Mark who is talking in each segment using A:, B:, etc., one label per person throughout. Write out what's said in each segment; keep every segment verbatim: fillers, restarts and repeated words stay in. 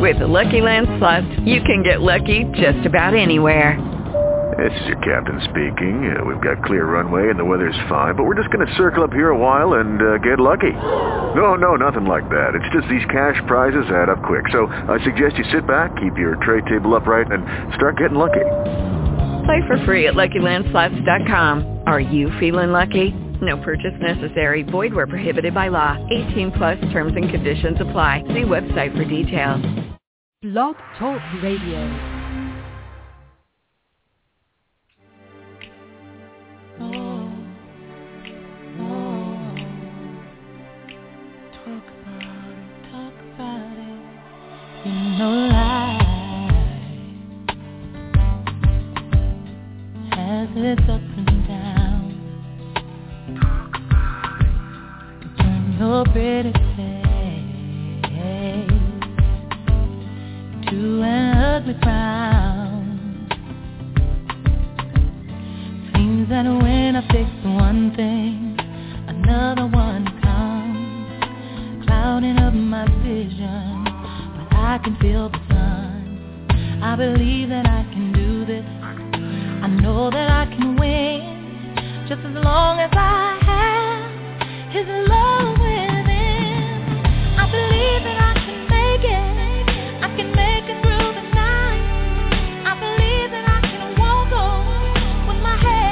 A: With the Lucky Land Slots, you can get lucky just about anywhere.
B: This is your captain speaking. Uh, we've got clear runway and the weather's fine, but we're just going to circle up here a while and uh, get lucky. No, no, nothing like that. It's just these cash prizes add up quick. So I suggest you sit back, keep your tray table upright, and start getting lucky.
A: Play for free at Lucky Land Slots dot com. Are you feeling lucky? No purchase necessary. Void where prohibited by law. eighteen plus terms and conditions apply. See website for details.
C: Blog Talk Radio.
D: Oh, oh, talk about it, talk about it. You know life has its up and down. Talk about it. Turn your pretty face to an ugly frown. That when I fix one thing, another one comes, clouding up my vision, but I can feel the sun. I believe that I can do this. I know that I can win, just as long as I have His love within. I believe that I can make it, I can make it through the night. I believe that I can walk on with my head.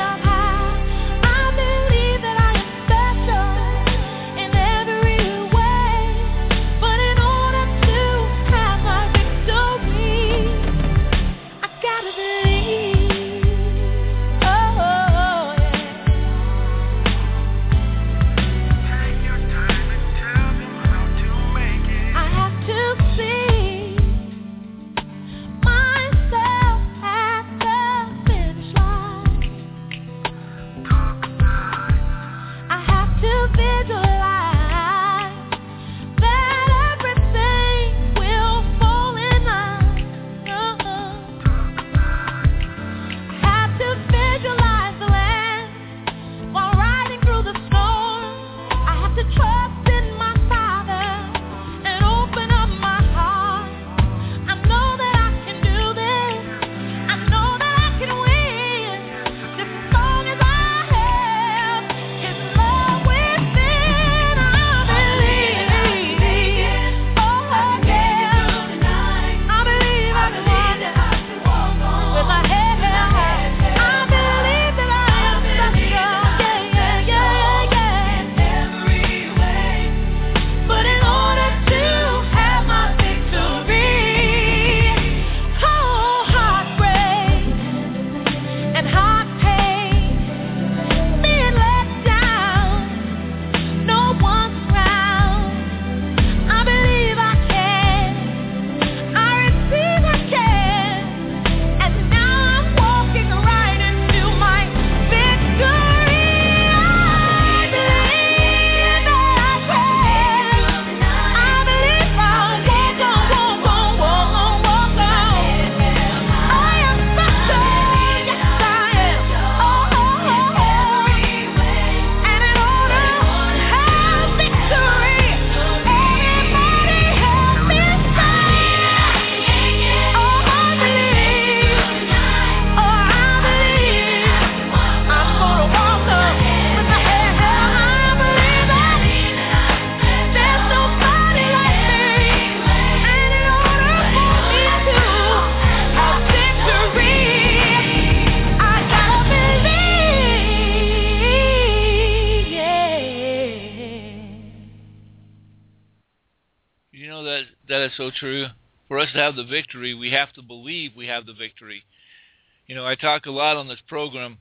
E: So true. For us to have the victory, we have to believe we have the victory. You know, I talk a lot on this program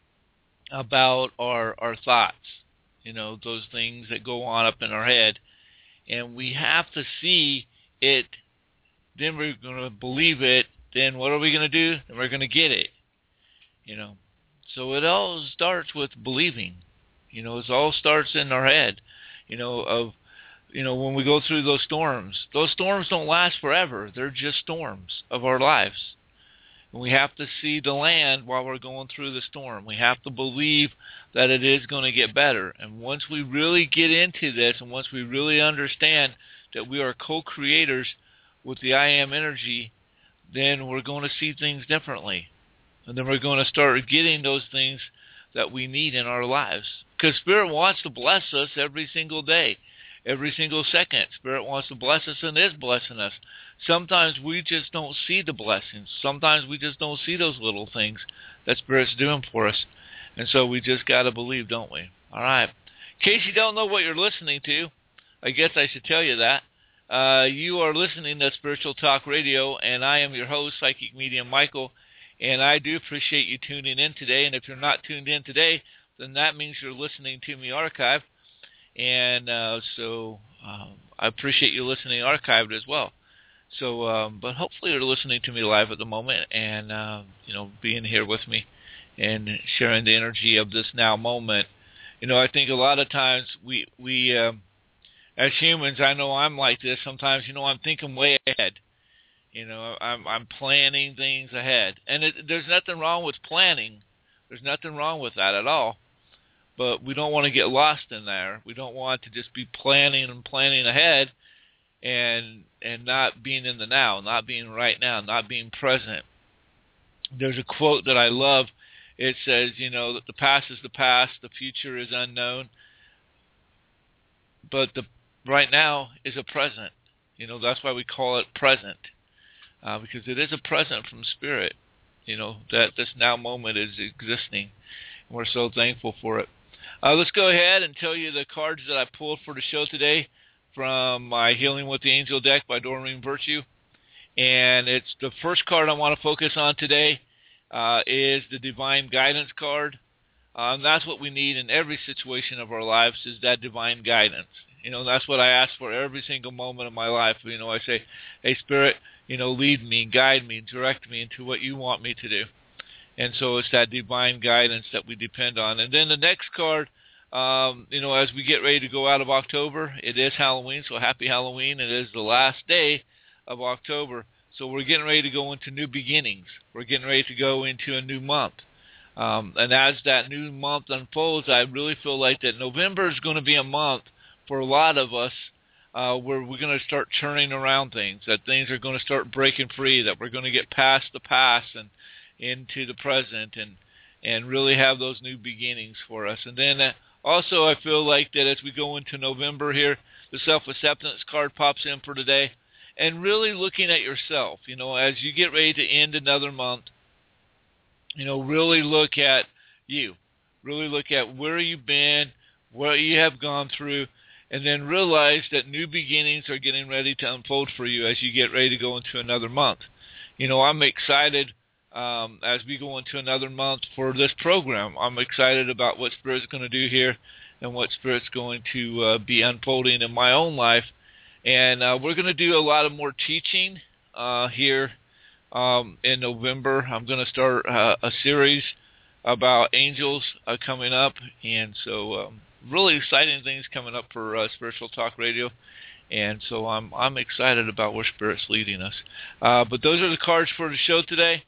E: about our our thoughts, you know, those things that go on up in our head, and we have to see it, then we're going to believe it, then what are we going to do? Then we're going to get it, you know. So it all starts with believing, you know, it all starts in our head, you know, of You know, when we go through those storms, those storms don't last forever. They're just storms of our lives. And we have to see the land while we're going through the storm. We have to believe that it is going to get better. And once we really get into this, and once we really understand that we are co-creators with the I am energy, then we're going to see things differently. And then we're going to start getting those things that we need in our lives. Because Spirit wants to bless us every single day, every single second. Spirit wants to bless us and is blessing us. Sometimes we just don't see the blessings. Sometimes we just don't see those little things that Spirit's doing for us. And so we just got to believe, don't we? All right. In case you don't know what you're listening to, I guess I should tell you that. Uh, you are listening to Spiritual Talk Radio, and I am your host, Psychic Medium Michael, and I do appreciate you tuning in today. And if you're not tuned in today, then that means you're listening to me archived, and uh, so um, I appreciate you listening archived as well. So, um, but hopefully you're listening to me live at the moment, and uh, you know, being here with me and sharing the energy of this now moment. You know, I think a lot of times we we uh, as humans, I know I'm like this. Sometimes, you know, I'm thinking way ahead. You know, I'm I'm planning things ahead, and it, there's nothing wrong with planning. There's nothing wrong with that at all. But we don't want to get lost in there. We don't want to just be planning and planning ahead, and and not being in the now, not being right now, not being present. There's a quote that I love. It says, you know, that the past is the past, the future is unknown, but the right now is a present. You know, that's why we call it present, uh, because it is a present from Spirit, you know, that this now moment is existing. And we're so thankful for it. Uh, let's go ahead and tell you the cards that I pulled for the show today from my Healing with the Angel deck by Doreen Virtue. And it's the first card I want to focus on today uh, is the Divine Guidance card. Um, that's what we need in every situation of our lives, is that divine guidance. You know, that's what I ask for every single moment of my life. You know, I say, hey, Spirit, you know, lead me, guide me, direct me into what you want me to do. And so it's that divine guidance that we depend on. And then the next card, um, you know, as we get ready to go out of October, it is Halloween, so happy Halloween. It is the last day of October. So we're getting ready to go into new beginnings. We're getting ready to go into a new month. Um, and as that new month unfolds, I really feel like that November is going to be a month for a lot of us uh, where we're going to start churning around things, that things are going to start breaking free, that we're going to get past the past and into the present and, and really have those new beginnings for us. And then uh, also I feel like that as we go into November here, the self-acceptance card pops in for today. And really looking at yourself, you know, as you get ready to end another month, you know, really look at you. Really look at where you've been, what you have gone through, and then realize that new beginnings are getting ready to unfold for you as you get ready to go into another month. You know, I'm excited um, as we go into another month for this program. I'm excited about what Spirit's going to do here and what Spirit's going to uh, be unfolding in my own life. And uh, we're going to do a lot of more teaching uh, here um, in November. I'm going to start uh, a series about angels uh, coming up. And so um, really exciting things coming up for uh, Spiritual Talk Radio. And so I'm I'm excited about where Spirit's leading us. Uh, but those are the cards for the show today.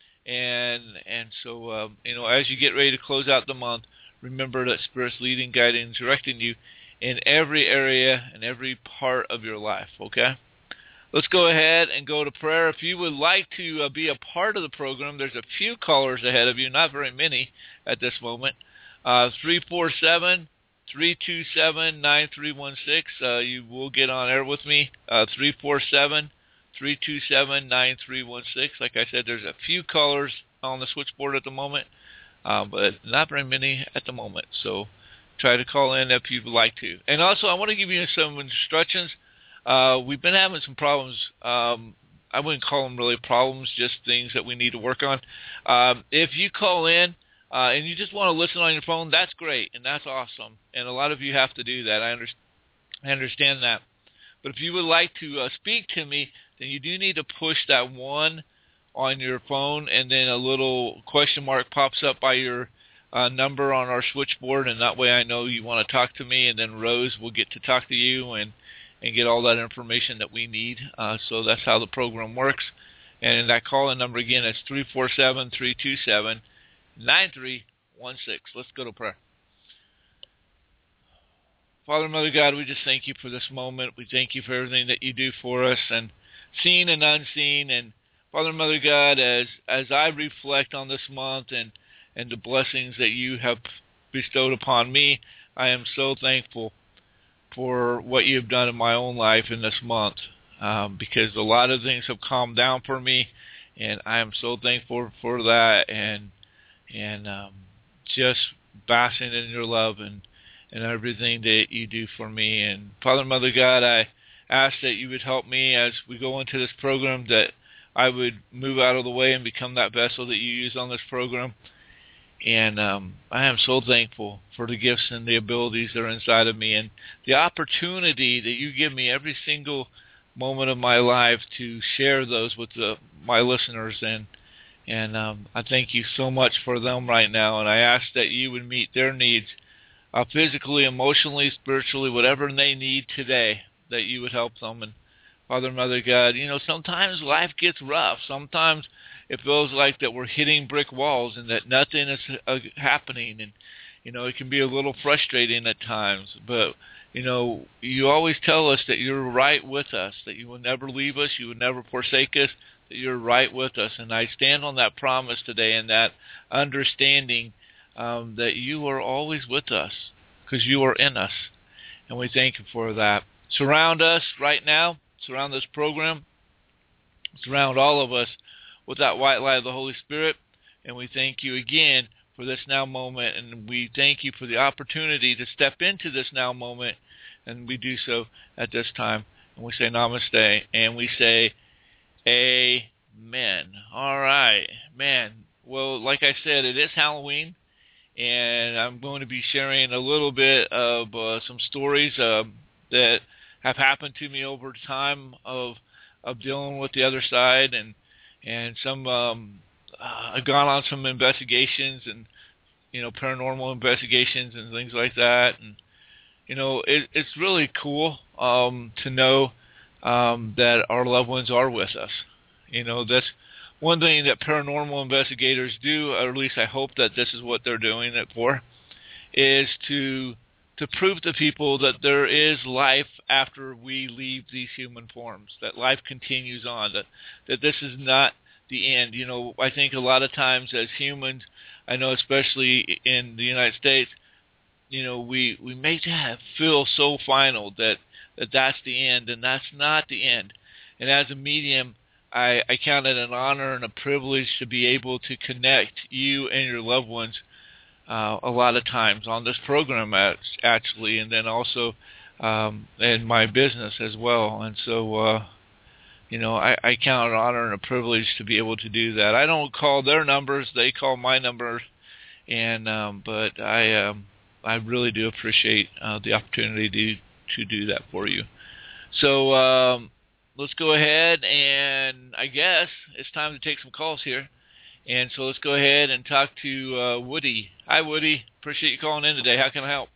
E: And and so, uh, you know, as you get ready to close out the month, remember that Spirit's leading, guiding, and directing you in every area and every part of your life, okay? Let's go ahead and go to prayer. If you would like to uh, be a part of the program, there's a few callers ahead of you, not very many at this moment. Uh, three four seven, three two seven, nine three one six. Uh, you will get on air with me, uh, three four seven, three two seven, nine three one six. Like I said, there's a few callers on the switchboard at the moment, uh, but not very many at the moment. So try to call in if you'd like to. And also, I want to give you some instructions. Uh, we've been having some problems. Um, I wouldn't call them really problems, just things that we need to work on. Um, if you call in uh, and you just want to listen on your phone, that's great, and that's awesome. And a lot of you have to do that. I, under- I understand that. But if you would like to uh, speak to me, then you do need to push that one on your phone, and then a little question mark pops up by your Uh, number on our switchboard, and that way I know you want to talk to me, and then Rose will get to talk to you and, and get all that information that we need. Uh, so that's how the program works. And that call-in number again is three four seven, three two seven, nine three one six. Let's go to prayer. Father, Mother God, we just thank you for this moment. We thank you for everything that you do for us. And seen and unseen. And Father and Mother God, as as I reflect on this month and, and the blessings that you have bestowed upon me, I am so thankful for what you've done in my own life in this month, um, because a lot of things have calmed down for me, and I am so thankful for that, and and um, just basking in your love and, and everything that you do for me. And Father and Mother God, I ask that you would help me as we go into this program, that I would move out of the way and become that vessel that you use on this program. And um, I am so thankful for the gifts and the abilities that are inside of me, and the opportunity that you give me every single moment of my life to share those with the, my listeners. And and um, I thank you so much for them right now. And I ask that you would meet their needs, uh, physically, emotionally, spiritually, whatever they need today, that you would help them. And Father and Mother God, you know, sometimes life gets rough. Sometimes it feels like that we're hitting brick walls and that nothing is uh, happening. And, you know, it can be a little frustrating at times. But, you know, you always tell us that you're right with us, that you will never leave us, you will never forsake us, that you're right with us. And I stand on that promise today and that understanding um, that you are always with us because you are in us. And we thank you for that. Surround us right now. Surround this program. Surround all of us with that white light of the Holy Spirit. And we thank you again for this now moment. And we thank you for the opportunity to step into this now moment. And we do so at this time. And we say namaste. And we say amen. All right. Man, well, like I said, it is Halloween. And I'm going to be sharing a little bit of uh, some stories uh, that have happened to me over time of of dealing with the other side, and and some um, uh, I've gone on some investigations and you know paranormal investigations and things like that, and you know it, it's really cool um, to know um, that our loved ones are with us. You know that's one thing that paranormal investigators do, or at least I hope that this is what they're doing it for, is to to prove to people that there is life after we leave these human forms, that life continues on, that, that this is not the end. You know, I think a lot of times as humans, I know especially in the United States, you know, we, we make that feel so final that, that that's the end, and that's not the end. And as a medium, I, I count it an honor and a privilege to be able to connect you and your loved ones Uh, a lot of times on this program, actually, and then also um, in my business as well. And so, uh, you know, I, I count it an honor and a privilege to be able to do that. I don't call their numbers; they call my numbers. And um, but I, um, I really do appreciate uh, the opportunity to to do that for you. So um, let's go ahead, and I guess it's time to take some calls here. And so let's go ahead and talk to uh, Woody. Hi, Woody. Appreciate you calling in today. How can I help?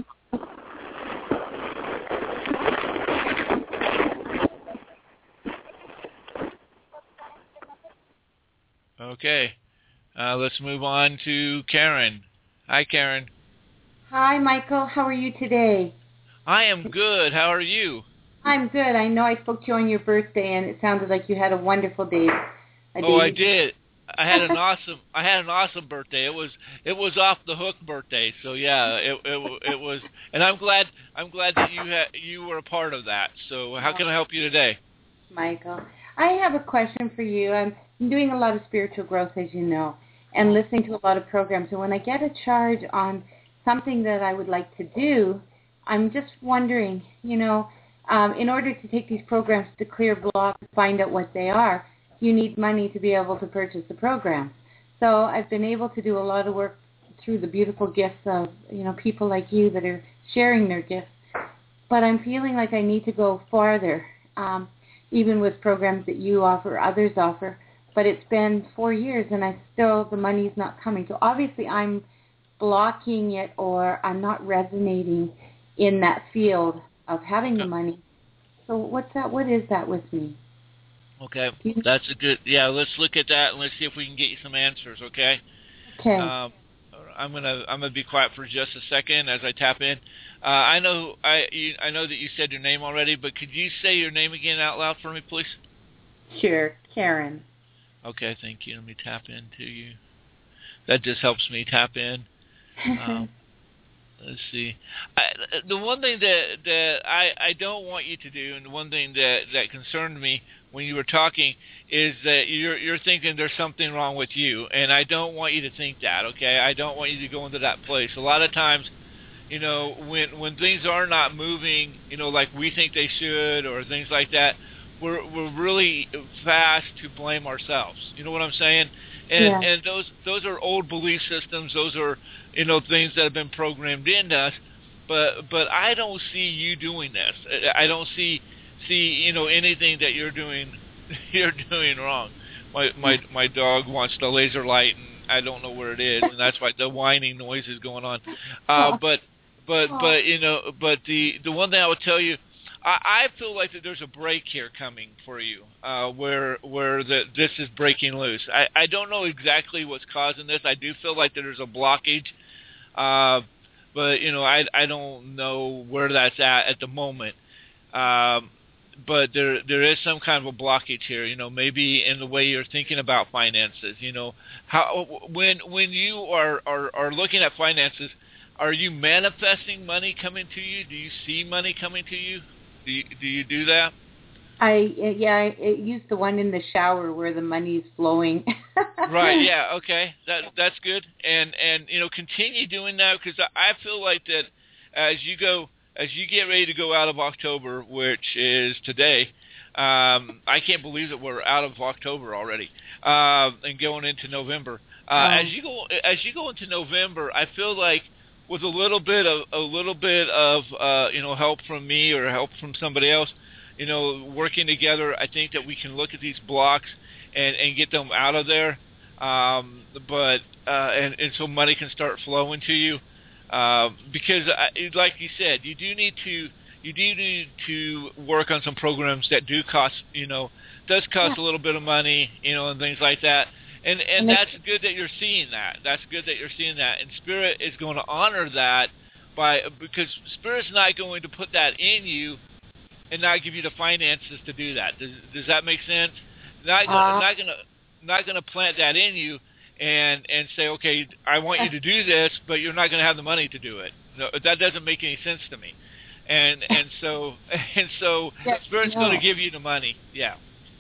E: Okay. Uh, let's move on to Karen. Hi, Karen.
F: Hi, Michael. How are you today?
E: I am good. How are you?
F: I'm good. I know I spoke to you on your birthday, and it sounded like you had a wonderful day. A
E: oh,
F: day.
E: I did. I had an awesome. I had an awesome birthday. It was. It was off the hook birthday. So yeah, it it, it was. And I'm glad. I'm glad that you had. You were a part of that. So how can I help you today,
F: Michael? I have a question for you. I'm doing a lot of spiritual growth, as you know, and listening to a lot of programs. And when I get a charge on something that I would like to do, I'm just wondering, you know, um, in order to take these programs to clear block and find out what they are, you need money to be able to purchase the program. So I've been able to do a lot of work through the beautiful gifts of, you know, people like you that are sharing their gifts. But I'm feeling like I need to go farther, um, even with programs that you offer, others offer. But it's been four years and I still, the money's not coming. So obviously I'm blocking it, or I'm not resonating in that field of having the money. So what's that? What is that with me?
E: Okay, that's a good, yeah, let's look at that and let's see if we can get you some answers, okay?
F: Okay.
E: Um, I'm gonna I'm gonna be quiet for just a second as I tap in. Uh, I know I you, I know that you said your name already, but could you say your name again out loud for me, please?
F: Sure, Karen.
E: Okay, thank you. Let me tap into you. That just helps me tap in. Um, let's see. I, the one thing that that I, I don't want you to do, and the one thing that, that concerned me when you were talking, is that you're you're thinking there's something wrong with you, and I don't want you to think that. Okay, I don't want you to go into that place. A lot of times, you know, when when things are not moving, you know, like we think they should, or things like that, we're we're really fast to blame ourselves. You know what I'm saying? And
F: yeah.
E: and those those are old belief systems. Those are, you know, things that have been programmed into us. But but I don't see you doing this. I don't see see you know anything that you're doing you're doing wrong. My my my dog wants the laser light, and I don't know where it is, and that's why the whining noise is going on. Uh, but but but you know but the the one thing I would tell you, I, I feel like that there's a break here coming for you, uh, where where the, this is breaking loose. I, I don't know exactly what's causing this. I do feel like that there's a blockage, uh, but you know I I don't know where that's at at the moment. Um, but there there is some kind of a blockage here. You know, maybe in the way you're thinking about finances. You know, how when when you are are, are looking at finances, are you manifesting money coming to you? Do you see money coming to you? Do you, do you do that?
F: I yeah, I, I use the one in the shower where the money's flowing.
E: Right. Yeah. Okay. That that's good. And and you know, continue doing that, because I feel like that as you go as you get ready to go out of October, which is today. Um, I can't believe that we're out of October already, uh, and going into November. Uh, um, as you go as you go into November, I feel like with a little bit of a little bit of uh, you know help from me or help from somebody else, you know, working together, I think that we can look at these blocks and, and get them out of there. Um, but uh, and, and so money can start flowing to you, uh, because I, like you said, you do need to you do need to work on some programs that do cost you know does cost yeah. a little bit of money, you know, and things like that. And and that's good that you're seeing that. That's good that you're seeing that. And Spirit is going to honor that by because Spirit's not going to put that in you and not give you the finances to do that. Does does that make sense? Not uh, not going to not going to plant that in you and and say, okay, I want you to do this, but you're not going to have the money to do it. No, that doesn't make any sense to me. And and so and so yes, Spirit's no. going to give you the money. Yeah.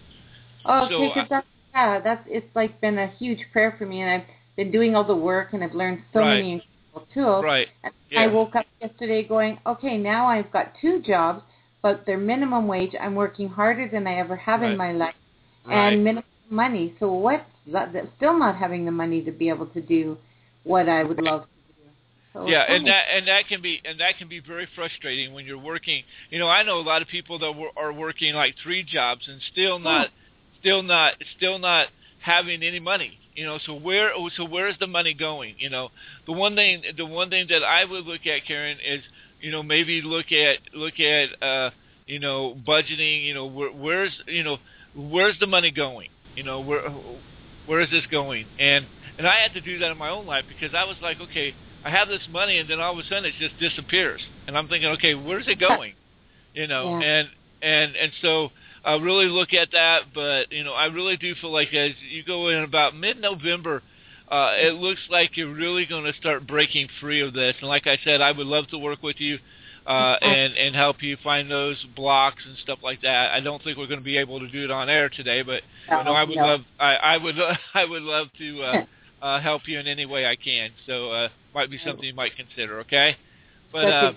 F: Oh, so, okay, that's Yeah, that's it's like been a huge prayer for me, and I've been doing all the work, and I've learned so
E: right.
F: many incredible tools.
E: Right.
F: And
E: yeah.
F: I woke up yesterday going, okay, now I've got two jobs, but they're minimum wage. I'm working harder than I ever have
E: right.
F: in my life,
E: right.
F: and minimum money. So what's that, that's still not having the money to be able to do what I would love to do. So
E: yeah, and that and that can be and that can be very frustrating when you're working. You know, I know a lot of people that are working like three jobs and still not. Oh. Still not, still not having any money, you know. So where, so where is the money going? You know, the one thing, the one thing that I would look at, Karen, is, you know, maybe look at, look at, uh, you know, budgeting. You know, where, where's, you know, where's the money going? You know, where, where is this going? And and I had to do that in my own life because I was like, okay, I have this money, and then all of a sudden it just disappears, and I'm thinking, okay, where's it going? You know, yeah. and and and so. I really look at that, but, you know, I really do feel like as you go in about mid-November, uh, it looks like you're really going to start breaking free of this. And like I said, I would love to work with you uh, and, and help you find those blocks and stuff like that. I don't think we're going to be able to do it on air today, but you know, I would no. love I, I would I would love to uh, uh, help you in any way I can. So uh, might be something you might consider, okay? But uh,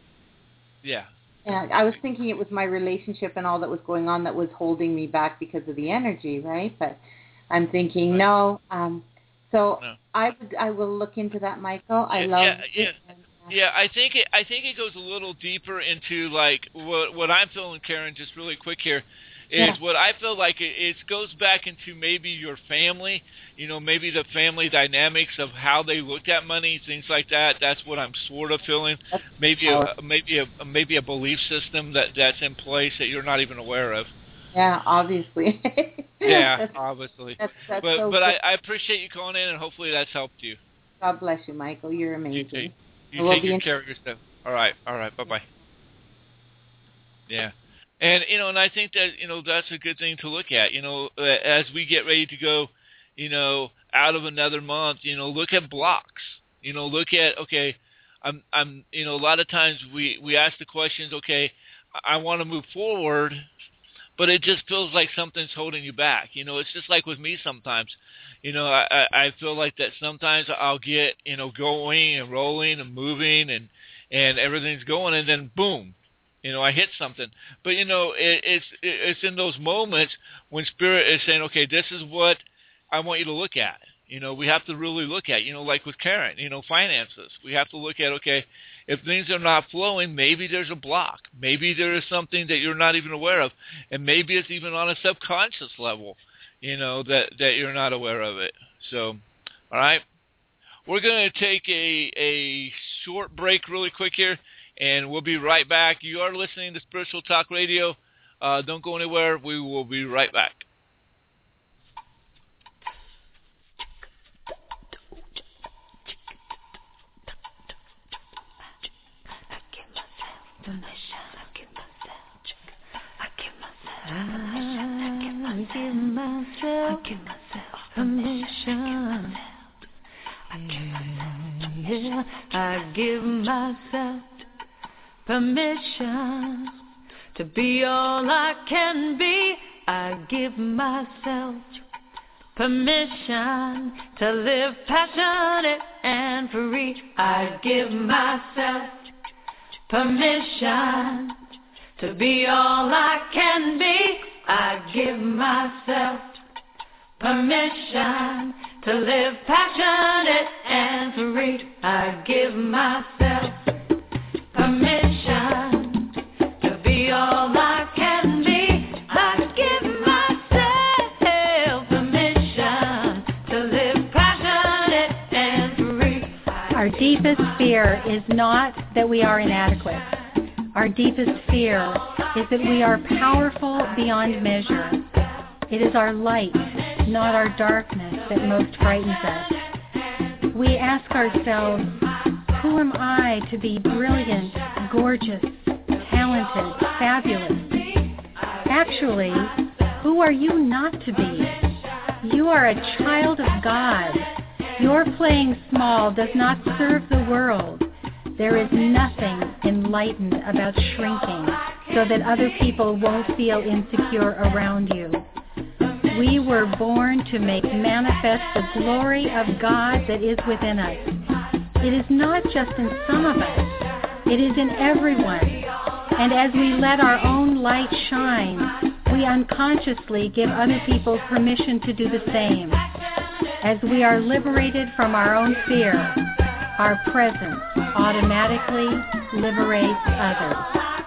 E: yeah.
F: Yeah, I was thinking it was my relationship and all that was going on that was holding me back because of the energy, right? But I'm thinking, right. no. Um, so no. I would, I will look into that, Michael. I
E: yeah,
F: love
E: yeah, yeah.
F: it.
E: Yeah, I think it. I think it goes a little deeper into like what what I'm feeling, Karen. Just really quick here, is yeah. what I feel like it, it goes back into maybe your family. You know, maybe the family dynamics of how they looked at money, things like that. That's what I'm sort of feeling. Maybe a maybe a maybe a belief system that that's in place that you're not even aware of.
F: Yeah, obviously.
E: yeah,
F: that's,
E: obviously.
F: That's, that's
E: but
F: so
E: but I, I appreciate you calling in, and hopefully that's helped you.
F: God bless you, Michael. You're amazing.
E: You take, you take good care of yourself. All right, all right. Bye bye. Yeah. And, you know, and I think that, you know, that's a good thing to look at. You know, uh, as we get ready to go, you know, out of another month, you know, look at blocks. You know, look at, okay, I'm, I'm, you know, a lot of times we, we ask the questions, okay, I want to move forward, but it just feels like something's holding you back. You know, it's just like with me sometimes. You know, I, I feel like that sometimes I'll get, you know, going and rolling and moving and, and everything's going, and then boom, you know, I hit something. But, you know, it, it's it's in those moments when Spirit is saying, okay, this is what I want you to look at. You know, we have to really look at, you know, like with Karen, you know, finances. We have to look at, okay, if things are not flowing, maybe there's a block. Maybe there is something that you're not even aware of. And maybe it's even on a subconscious level, you know, that, that you're not aware of it. So, all right. We're going to take a, a short break really quick here, and we'll be right back. You are listening to Spiritual Talk Radio. Uh, don't go anywhere. We will be right back.
D: I give myself permission. Yeah, I give myself permission to be all I can be. I give myself permission to live passionate and free. I give myself permission to be all I can be. I give myself permission to live passionate and free. I give myself permission to be all I can be. I give myself permission to live passionate and free.
G: Our deepest fear is not that we are inadequate. Our deepest fear is that we are powerful beyond measure. It is our light, not our darkness, that most frightens us. We ask ourselves, who am I to be brilliant, gorgeous, talented, fabulous? Actually, who are you not to be? You are a child of God. Your playing small does not serve the world. There is nothing enlightened about shrinking so that other people won't feel insecure around you. We were born to make manifest the glory of God that is within us. It is not just in some of us. It is in everyone. And as we let our own light shine, we unconsciously give other people permission to do the same. As we are liberated from our own fear, our presence automatically liberates others.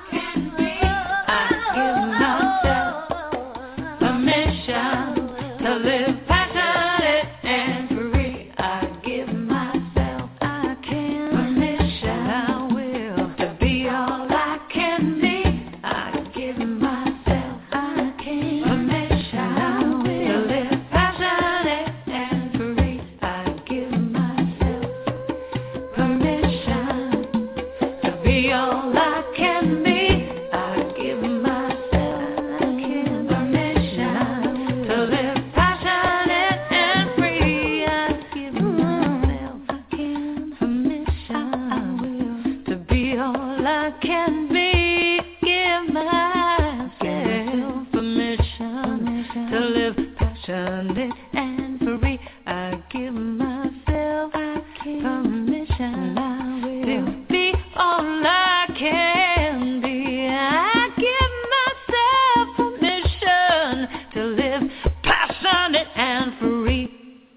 D: I give myself permission to live passionate and free. I give myself I can permission. I will to be all I can be. I give myself I can permission. I will to live passionate and free. I give myself permission to be all I can be. I give myself I can permission to live passionate and free. I give myself I can permission. I will to be all I can be. Give myself permission to live passionate and free. I give myself permission to be all I can be. I give myself permission to live passionate and free.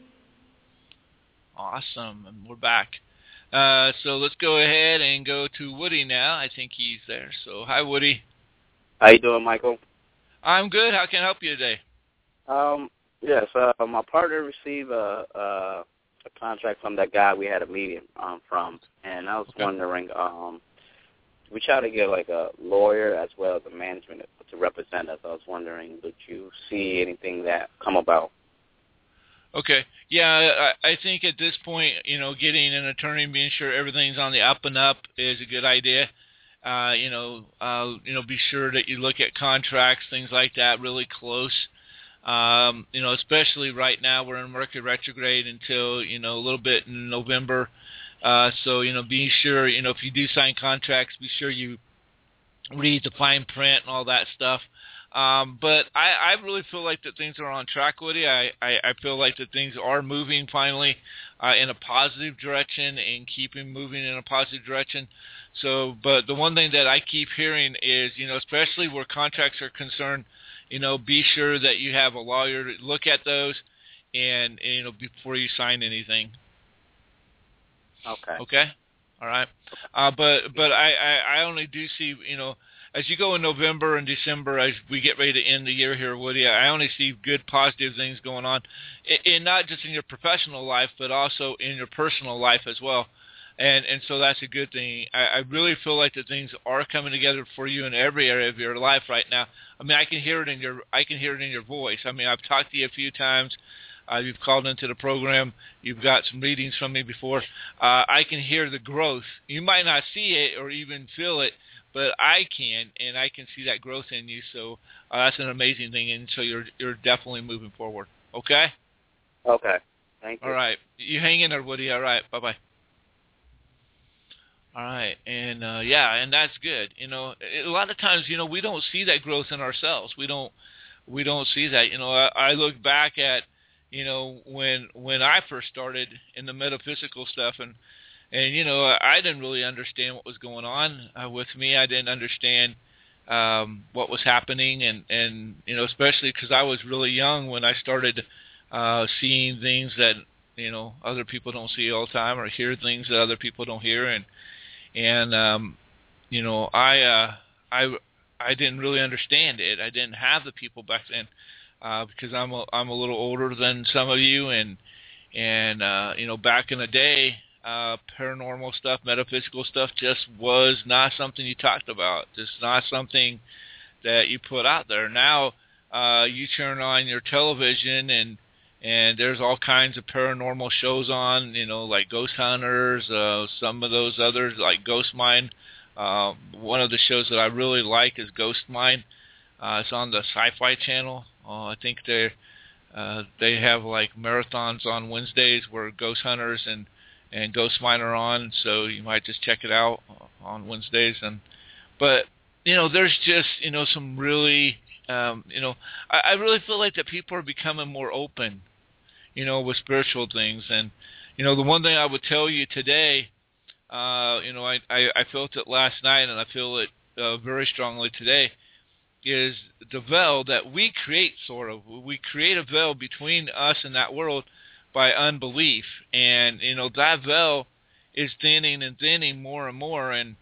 E: Awesome. And we're back. Uh, so let's go ahead and go to Woody now. I think he's there. So hi, Woody.
H: How you doing, Michael?
E: I'm good. How can I help you today?
H: Um, yes, uh, my partner received a, a, a contract from that guy we had a meeting um, from, and I was
E: Okay.
H: wondering, um, we try to get like a lawyer as well as a management to represent us. I was wondering, did you see anything that come about?
E: Okay. Yeah, I, I think at this point, you know, getting an attorney and being sure everything's on the up and up is a good idea. Uh, you know, uh, you know, be sure that you look at contracts, things like that, really close. Um, you know, especially right now, we're in Mercury retrograde until, you know, a little bit in November. Uh, so, you know, be sure, you know, if you do sign contracts, be sure you read the fine print and all that stuff. Um, but I, I really feel like that things are on track, Woody. I, I, I feel like that things are moving finally uh, in a positive direction and keeping moving in a positive direction. So, but the one thing that I keep hearing is, you know, especially where contracts are concerned, you know, be sure that you have a lawyer to look at those and, and you know, before you sign anything.
H: Okay.
E: Okay? All right. Uh, but but I, I, I only do see, you know, as you go in November and December, as we get ready to end the year here, Woody, I only see good, positive things going on, and not just in your professional life, but also in your personal life as well. And and so that's a good thing. I, I really feel like the things are coming together for you in every area of your life right now. I mean, I can hear it in your I can hear it in your voice. I mean, I've talked to you a few times. Uh, you've called into the program. You've got some readings from me before. Uh, I can hear the growth. You might not see it or even feel it, but I can, and I can see that growth in you. So uh, that's an amazing thing, and so you're you're definitely moving forward. Okay?
H: Okay. Thank you.
E: All right. You hang in there, Woody. All right. Bye-bye. All right, and uh, yeah, and that's good. You know, a lot of times, you know, we don't see that growth in ourselves. We don't, we don't see that. You know, I, I look back at, you know, when when I first started in the metaphysical stuff, and and you know, I didn't really understand what was going on uh, with me. I didn't understand um, what was happening, and and you know, especially because I was really young when I started uh, seeing things that you know other people don't see all the time, or hear things that other people don't hear, and And, um, you know, I, uh, I, I didn't really understand it. I didn't have the people back then, uh, because I'm a, I'm a little older than some of you. And, and, uh, you know, back in the day, uh, paranormal stuff, metaphysical stuff just was not something you talked about. Just not something that you put out there. Now, uh, you turn on your television and, And there's all kinds of paranormal shows on, you know, like Ghost Hunters, uh, some of those others, like Ghost Mine. Uh, one of the shows that I really like is Ghost Mine. Uh, it's on the Sci-Fi Channel. Uh, I think they uh, they have like marathons on Wednesdays where Ghost Hunters and, and Ghost Mine are on, so you might just check it out on Wednesdays. And but you know, there's just you know some really um, you know I, I really feel like that people are becoming more open, you know, with spiritual things. And, you know, the one thing I would tell you today, uh, you know, I, I, I felt it last night and I feel it uh, very strongly today, is the veil that we create, sort of. We create a veil between us and that world by unbelief. And, you know, that veil is thinning and thinning more and more. And,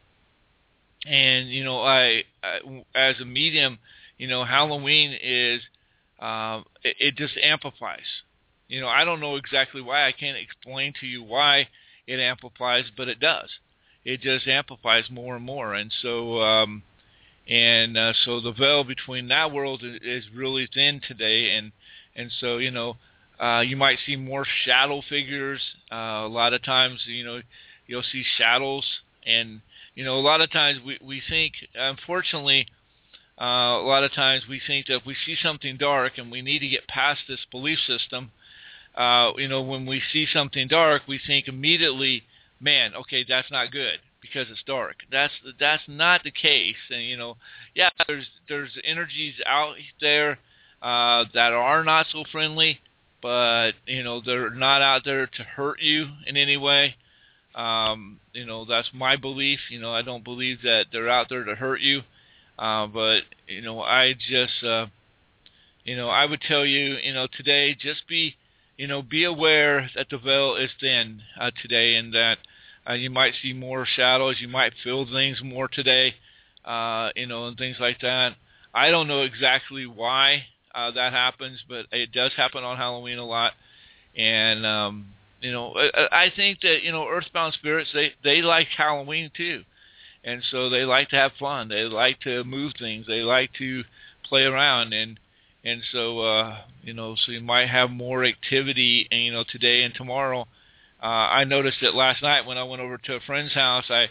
E: and you know, I, I as a medium, you know, Halloween is, um, it, it just amplifies. You know, I don't know exactly why. I can't explain to you why it amplifies, but it does. It just amplifies more and more. And so um, and uh, so the veil between that world is really thin today. And, and so, you know, uh, you might see more shadow figures. Uh, a lot of times, you know, you'll see shadows. And, you know, a lot of times we, we think, unfortunately, uh, a lot of times we think that if we see something dark and we need to get past this belief system, Uh, you know, when we see something dark, we think immediately, man, okay, that's not good because it's dark. That's that's not the case. And, you know, yeah, there's there's energies out there uh, that are not so friendly, but, you know, they're not out there to hurt you in any way. Um, you know, that's my belief. You know, I don't believe that they're out there to hurt you. Uh, but, you know, I just, uh, you know, I would tell you, you know, today just be, You know, be aware that the veil is thin uh, today, and that uh, you might see more shadows. You might feel things more today, uh, you know, and things like that. I don't know exactly why uh, that happens, but it does happen on Halloween a lot. And, um, you know, I, I think that, you know, earthbound spirits, they, they like Halloween too. And so they like to have fun. They like to move things. They like to play around. And And so, uh, you know, so you might have more activity, and, you know, today and tomorrow. Uh, I noticed it last night when I went over to a friend's house. I,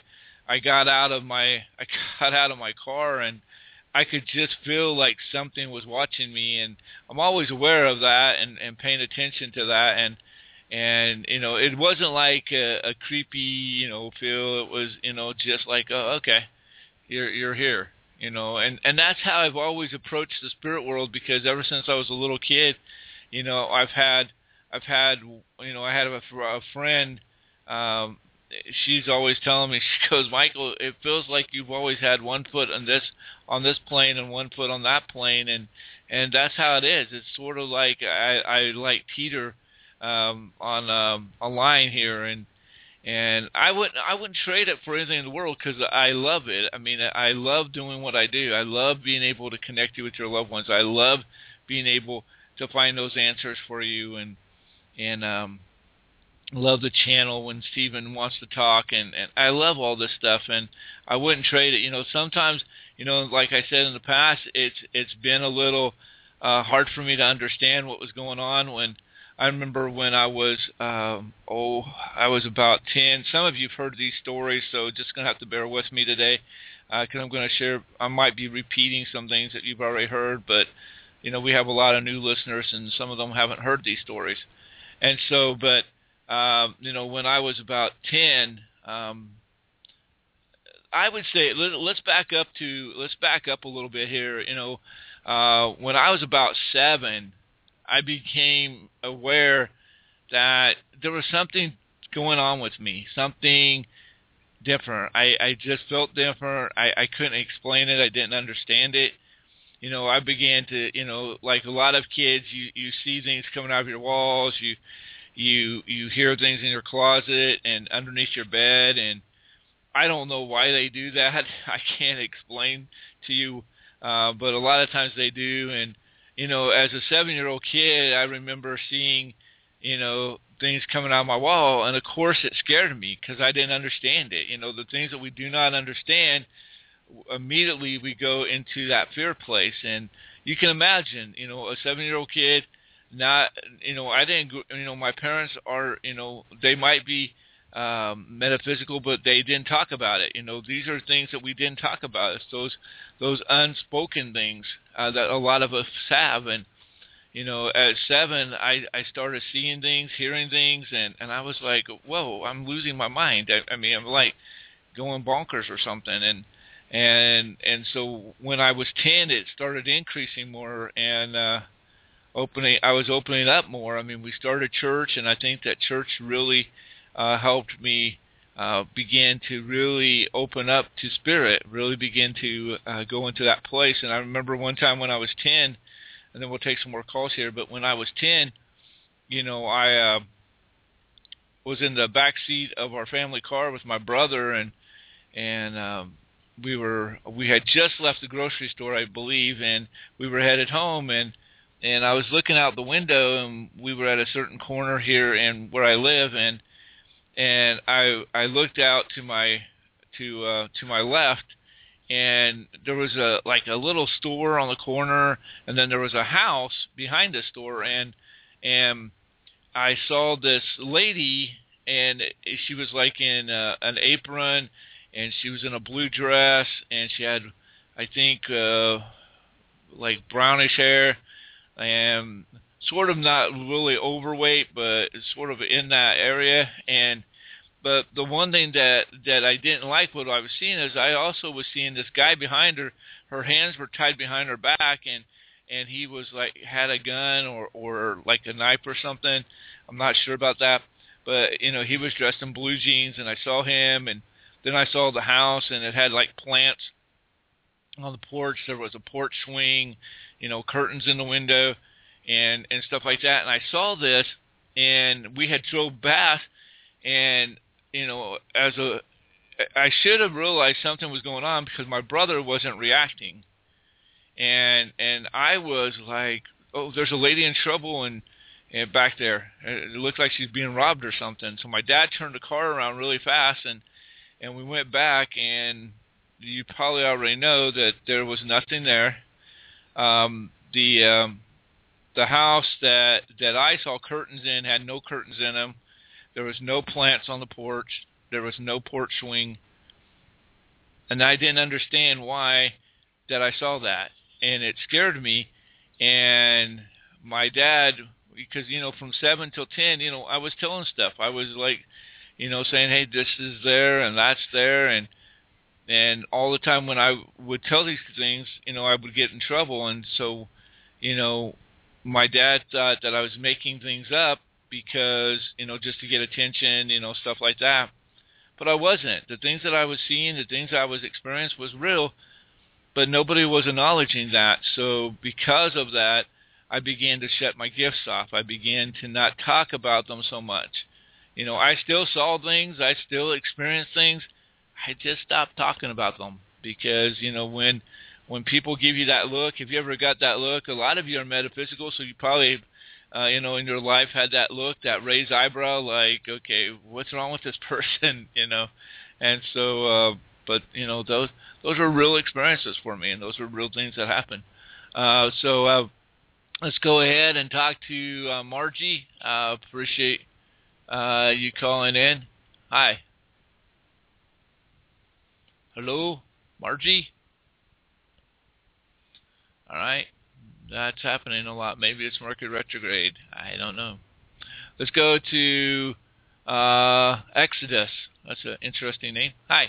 E: I got out of my I got out of my car, and I could just feel like something was watching me, and I'm always aware of that and, and paying attention to that, and and you know, it wasn't like a, a creepy, you know, feel. It was, you know, just like, oh, okay, you're you're here, you know, and and that's how I've always approached the spirit world, because ever since I was a little kid, you know, I've had I've had you know I had a, a friend. Um, she's always telling me, she goes, Michael, it feels like you've always had one foot on this on this plane and one foot on that plane, and and that's how it is. It's sort of like I, I like teeter um, on um, a line here, and and I wouldn't I wouldn't trade it for anything in the world, because I love it. I mean, I love doing what I do. I love being able to connect you with your loved ones. I love being able to find those answers for you, and and um. love the channel when Stephen wants to talk, and, and I love all this stuff, and I wouldn't trade it. You know, sometimes, you know, like I said in the past, it's it's been a little uh, hard for me to understand what was going on. When I remember when I was, um, oh, I was about ten. Some of you've heard these stories, so just going to have to bear with me today, because uh, I'm going to share, I might be repeating some things that you've already heard, but, you know, we have a lot of new listeners, and some of them haven't heard these stories. And so, but, Um, you know, when I was about ten, um, I would say let, let's back up to let's back up a little bit here. You know, uh, when I was about seven, I became aware that there was something going on with me, something different. I, I just felt different. I, I couldn't explain it. I didn't understand it. You know, I began to, you know, like a lot of kids, you, you see things coming out of your walls, you You you hear things in your closet and underneath your bed, and I don't know why they do that. I can't explain to you, uh, but a lot of times they do. And, you know, as a seven-year-old kid, I remember seeing, you know, things coming out of my wall, and of course it scared me because I didn't understand it. You know, the things that we do not understand, immediately we go into that fear place. And you can imagine, you know, a seven-year-old kid, not, you know, I didn't, you know, my parents are, you know, they might be um, metaphysical, but they didn't talk about it. You know, these are things that we didn't talk about. It's those, those unspoken things uh, that a lot of us have. And, you know, at seven, I, I started seeing things, hearing things, and, and I was like, whoa, I'm losing my mind. I, I mean, I'm like going bonkers or something. And, and, and so when I was ten, it started increasing more, and, uh, Opening, I was opening up more. I mean, we started church, and I think that church really uh, helped me uh, begin to really open up to spirit, really begin to uh, go into that place. And I remember one time when I was ten, and then we'll take some more calls here, but when I was ten, you know, I uh, was in the back seat of our family car with my brother, and and um, we were we had just left the grocery store, I believe, and we were headed home, and And I was looking out the window, and we were at a certain corner here in where I live, and and I I looked out to my to uh, to my left, and there was a like a little store on the corner, and then there was a house behind the store, and and I saw this lady, and she was like in uh, an apron, and she was in a blue dress, and she had, I think, uh, like brownish hair. And sort of not really overweight, but sort of in that area. And but the one thing that, that I didn't like what I was seeing is I also was seeing this guy behind her. Her hands were tied behind her back, and, and he was like had a gun or, or like a knife or something. I'm not sure about that, but you know, he was dressed in blue jeans, and I saw him, and then I saw the house, and it had like plants on the porch. There was a porch swing, you know, curtains in the window, and, and stuff like that. And I saw this, and we had drove past, and, you know, as a, I should have realized something was going on because my brother wasn't reacting. And, and I was like, oh, there's a lady in trouble, and, and back there. It looked like she's being robbed or something. So my dad turned the car around really fast, and, and we went back, and you probably already know that there was nothing there. Um, the um, the house that that I saw curtains in had no curtains in them. There was no plants on the porch. There was no porch swing. and I didn't understand why that I saw that, and it scared me. And my dad, because, you know, from seven till ten, you know, I was telling stuff. I was like, you know, saying, hey, this is there and that's there. And and all the time when I would tell these things, you know, I would get in trouble. And so, you know, my dad thought that I was making things up because, you know, just to get attention, you know, stuff like that. But I wasn't. The things that I was seeing, the things I was experiencing was real, but nobody was acknowledging that. So because of that, I began to shut my gifts off. I began to not talk about them so much. You know, I still saw things. I still experienced things. I just stopped talking about them because, you know, when when people give you that look, if you ever got that look, a lot of you are metaphysical, so you probably, uh, you know, in your life had that look, that raised eyebrow, like, okay, what's wrong with this person, you know? And so, uh, but, you know, those those are real experiences for me, and those are real things that happen. Uh, so uh, let's go ahead and talk to uh, Margie. Uh, appreciate uh, you calling in. Hi. Hello, Margie? All right. That's happening a lot. Maybe it's Mercury retrograde. I don't know. Let's go to uh, Exodus. That's an interesting name. Hi.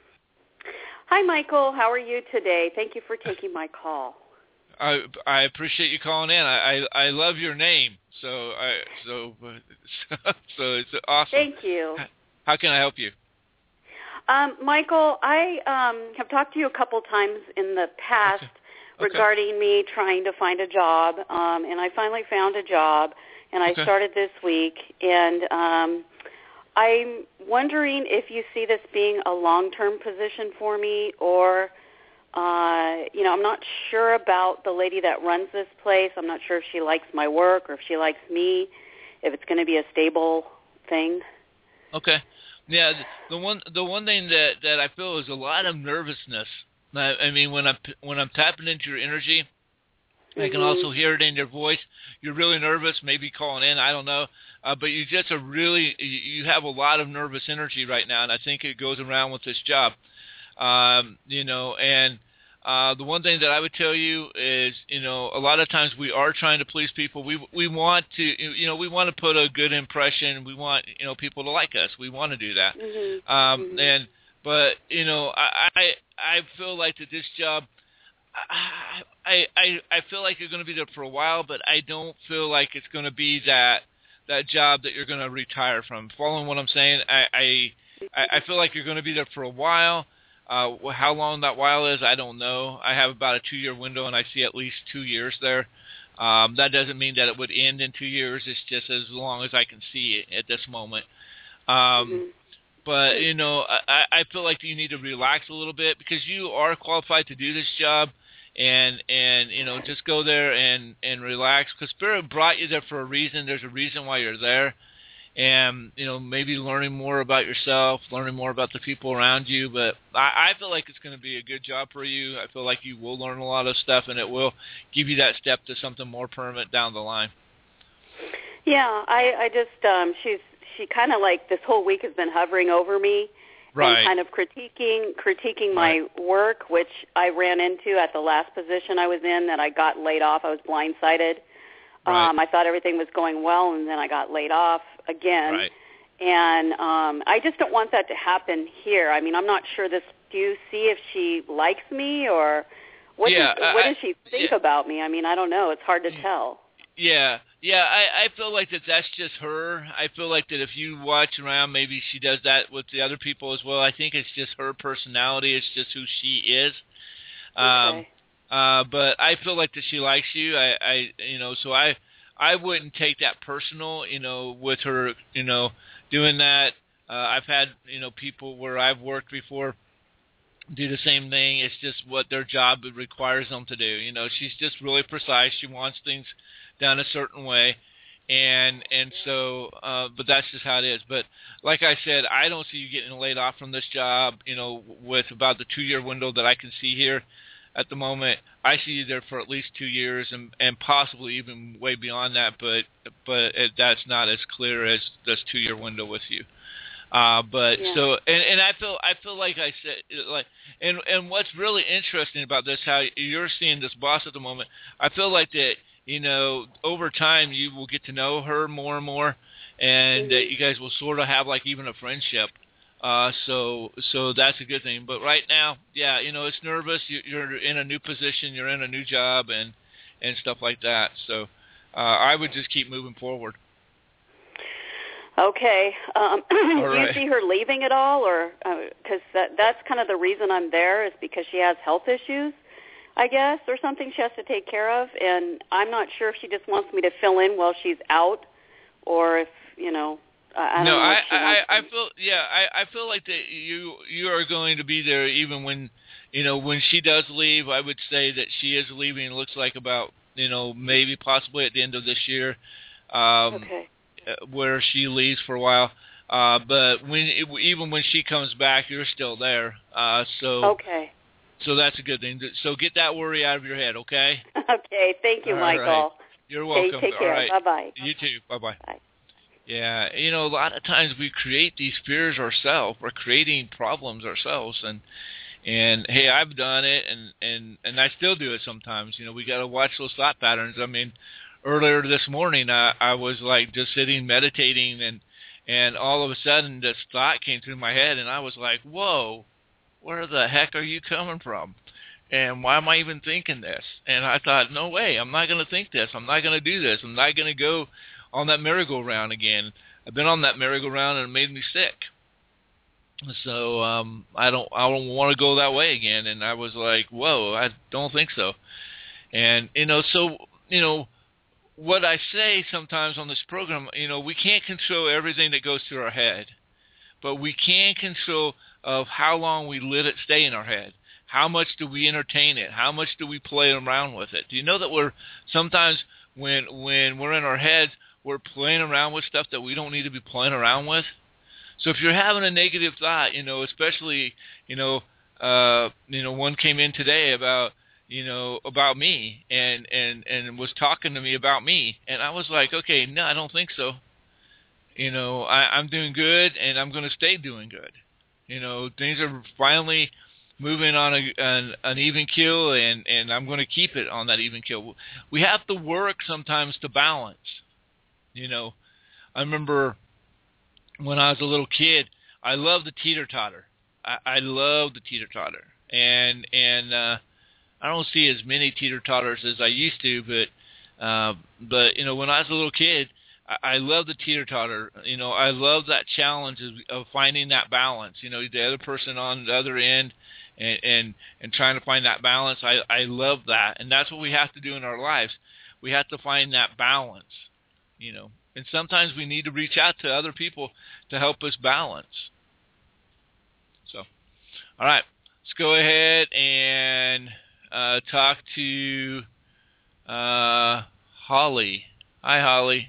I: Hi, Michael. How are you today? Thank you for taking my call.
E: I I appreciate you calling in. I I, I love your name. So I so so it's awesome.
I: Thank you.
E: How can I help you?
I: Um, Michael, I um, have talked to you a couple times in the past okay. Okay. regarding me trying to find a job, um, and I finally found a job, and I okay. started this week, and um, I'm wondering if you see this being a long-term position for me, or, uh, you know, I'm not sure about the lady that runs this place. I'm not sure if she likes my work or if she likes me, if it's going to be a stable thing.
E: Okay. Yeah, the one the one thing that, that I feel is a lot of nervousness. I, I mean, when I'm when I'm tapping into your energy, mm-hmm. I can also hear it in your voice. You're really nervous, maybe calling in. I don't know, uh, but you just are really you have a lot of nervous energy right now, and I think it goes around with this job. Um, you know, and uh, the one thing that I would tell you is, you know, a lot of times we are trying to please people. We we want to, you know, we want to put a good impression. We want, you know, people to like us. We want to do that. Mm-hmm. Um, mm-hmm. And but you know, I, I I feel like that this job, I I I feel like you're going to be there for a while, but I don't feel like it's going to be that that job that you're going to retire from. Following what I'm saying, I I I feel like you're going to be there for a while. Uh, how long that while is, I don't know. I have about a two-year window, and I see at least two years there. Um, that doesn't mean that it would end in two years. It's just as long as I can see it at this moment. Um, mm-hmm. But, you know, I, I feel like you need to relax a little bit because you are qualified to do this job. And, and you know, just go there and, and relax because Spirit brought you there for a reason. There's a reason why you're there. And, you know, maybe learning more about yourself, learning more about the people around you. But I, I feel like it's going to be a good job for you. I feel like you will learn a lot of stuff, and it will give you that step to something more permanent down the line.
I: Yeah, I, I just, um, she's, she kind of like this whole week has been hovering over me
E: right.
I: and kind of critiquing, critiquing my right. work, which I ran into at the last position I was in that I got laid off. I was blindsided. Right. Um, I thought everything was going well, and then I got laid off again.
E: Right.
I: And um, I just don't want that to happen here. I mean, I'm not sure this. Do you see if she likes me, or what,
E: yeah,
I: does, what
E: I,
I: does she think
E: yeah.
I: about me? I mean, I don't know. It's hard to
E: yeah.
I: tell.
E: Yeah, yeah. I, I feel like that that's just her. I feel like that if you watch around, maybe she does that with the other people as well. I think it's just her personality. It's just who she is. Um,
I: okay.
E: Uh, but I feel like that she likes you. I, I, you know, so I, I wouldn't take that personal, you know, with her, you know, doing that. Uh, I've had, you know, people where I've worked before do the same thing. It's just what their job requires them to do. You know, she's just really precise. She wants things done a certain way. And, and so, uh, but that's just how it is. But like I said, I don't see you getting laid off from this job, you know, with about the two-year window that I can see here. At the moment, I see you there for at least two years and, and possibly even way beyond that, but but it, that's not as clear as this two-year window with you. Uh, but
I: yeah.
E: so, and, and I feel, I feel like I said, like, and and what's really interesting about this, how you're seeing this boss at the moment, I feel like that, you know, over time you will get to know her more and more, and
I: mm-hmm.
E: that you guys will sort of have like even a friendship. Uh, so, so that's a good thing. But right now, yeah, you know, it's nervous. You, you're in a new position, you're in a new job, and and stuff like that. So, uh, I would just keep moving forward.
I: Okay. Um, do
E: right.
I: you see her leaving at all, or because uh, that, that's kind of the reason I'm there is because she has health issues, I guess, or something she has to take care of, and I'm not sure if she just wants me to fill in while she's out, or if you know. I don't
E: no,
I: know
E: I,
I: I,
E: I, I feel yeah, I, I feel like that you you are going to be there even when you know when she does leave. I would say that she is leaving. It looks like about you know maybe possibly at the end of this year. Um,
I: okay.
E: Where she leaves for a while, uh, but when it, even when she comes back, you're still there. Uh, so
I: okay,
E: so that's a good thing. So get that worry out of your head, okay?
I: Okay, thank you,
E: All
I: Michael.
E: Right. You're welcome.
I: Okay, take care.
E: All right.
I: Bye bye.
E: You too. Bye bye.
I: Bye.
E: Yeah, you know, a lot of times we create these fears ourselves. We're creating problems ourselves, and and hey, I've done it, and and and I still do it sometimes. You know, we got to watch those thought patterns. I mean. Earlier this morning, I, I was like just sitting meditating, and and all of a sudden this thought came through my head, and I was like, "Whoa, where the heck are you coming from? And why am I even thinking this?" And I thought, "No way, I'm not going to think this. I'm not going to do this. I'm not going to go on that merry-go-round again. I've been on that merry-go-round, and it made me sick. So um, I don't I don't want to go that way again." And I was like, "Whoa, I don't think so." And you know, so you know. What I say sometimes on this program, you know, we can't control everything that goes through our head, but we can control of how long we let it stay in our head. How much do we entertain it? How much do we play around with it? Do you know that we're sometimes when when we're in our heads, we're playing around with stuff that we don't need to be playing around with? So if you're having a negative thought, you know, especially, you know, uh, you know, one came in today about, you know, about me and, and, and was talking to me about me. And I was like, okay, no, I don't think so. You know, I, I'm doing good and I'm going to stay doing good. You know, things are finally moving on a, an, an even keel, and, and I'm going to keep it on that even keel. We have to work sometimes to balance. You know, I remember when I was a little kid, I loved the teeter-totter. I, I loved the teeter-totter. And, and, uh, I don't see as many teeter-totters as I used to, but, uh, but you know, when I was a little kid, I, I loved the teeter-totter. You know, I loved that challenge of, of finding that balance. You know, the other person on the other end, and, and, and trying to find that balance. I, I love that, and that's what we have to do in our lives. We have to find that balance, you know. And sometimes we need to reach out to other people to help us balance. So, all right, let's go ahead and Uh, talk to uh, Holly. Hi, Holly.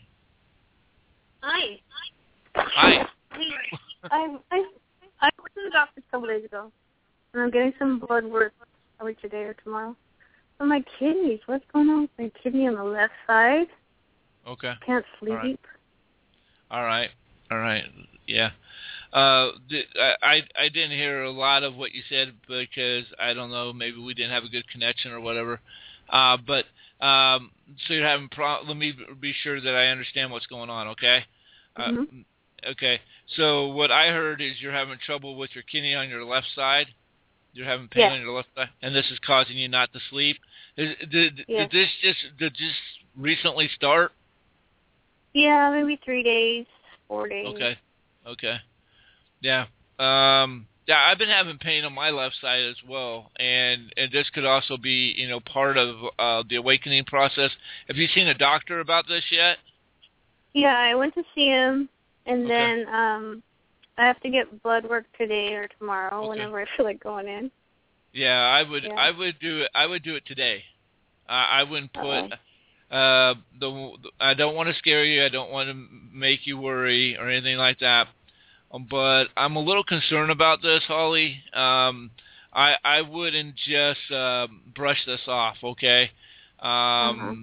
J: Hi.
E: Hi.
J: I I I went to the doctor a couple days ago, and I'm getting some blood work probably today or tomorrow. But my kidneys, what's going on with my kidney on the left side?
E: Okay.
J: Can't sleep.
E: All right. All right. All right. Yeah. Uh, I I didn't hear a lot of what you said because I don't know, maybe we didn't have a good connection or whatever. Uh, but um, so you're having pro- let me be sure that I understand what's going on. Okay.
J: Mm-hmm.
E: Uh, okay. So what I heard is you're having trouble with your kidney on your left side. You're having pain
J: yes.
E: on your left side, and this is causing you not to sleep. Is, did
J: yes.
E: did this just did this recently start?
J: Yeah, maybe three days, four days.
E: Okay. Okay. Yeah. Um, yeah, I've been having pain on my left side as well, and, and this could also be, you know, part of uh, the awakening process. Have you seen a doctor about this yet?
J: Yeah, I went to see him, and
E: okay.
J: then um, I have to get blood work today or tomorrow,
E: okay.
J: whenever I feel like going in.
E: Yeah, I would.
J: Yeah.
E: I would do it. I would do it today. I, I wouldn't put.
J: Uh-oh.
E: Uh, the. I don't want to scare you. I don't want to make you worry or anything like that. But I'm a little concerned about this, Holly. Um, I I wouldn't just uh, brush this off, okay? Um,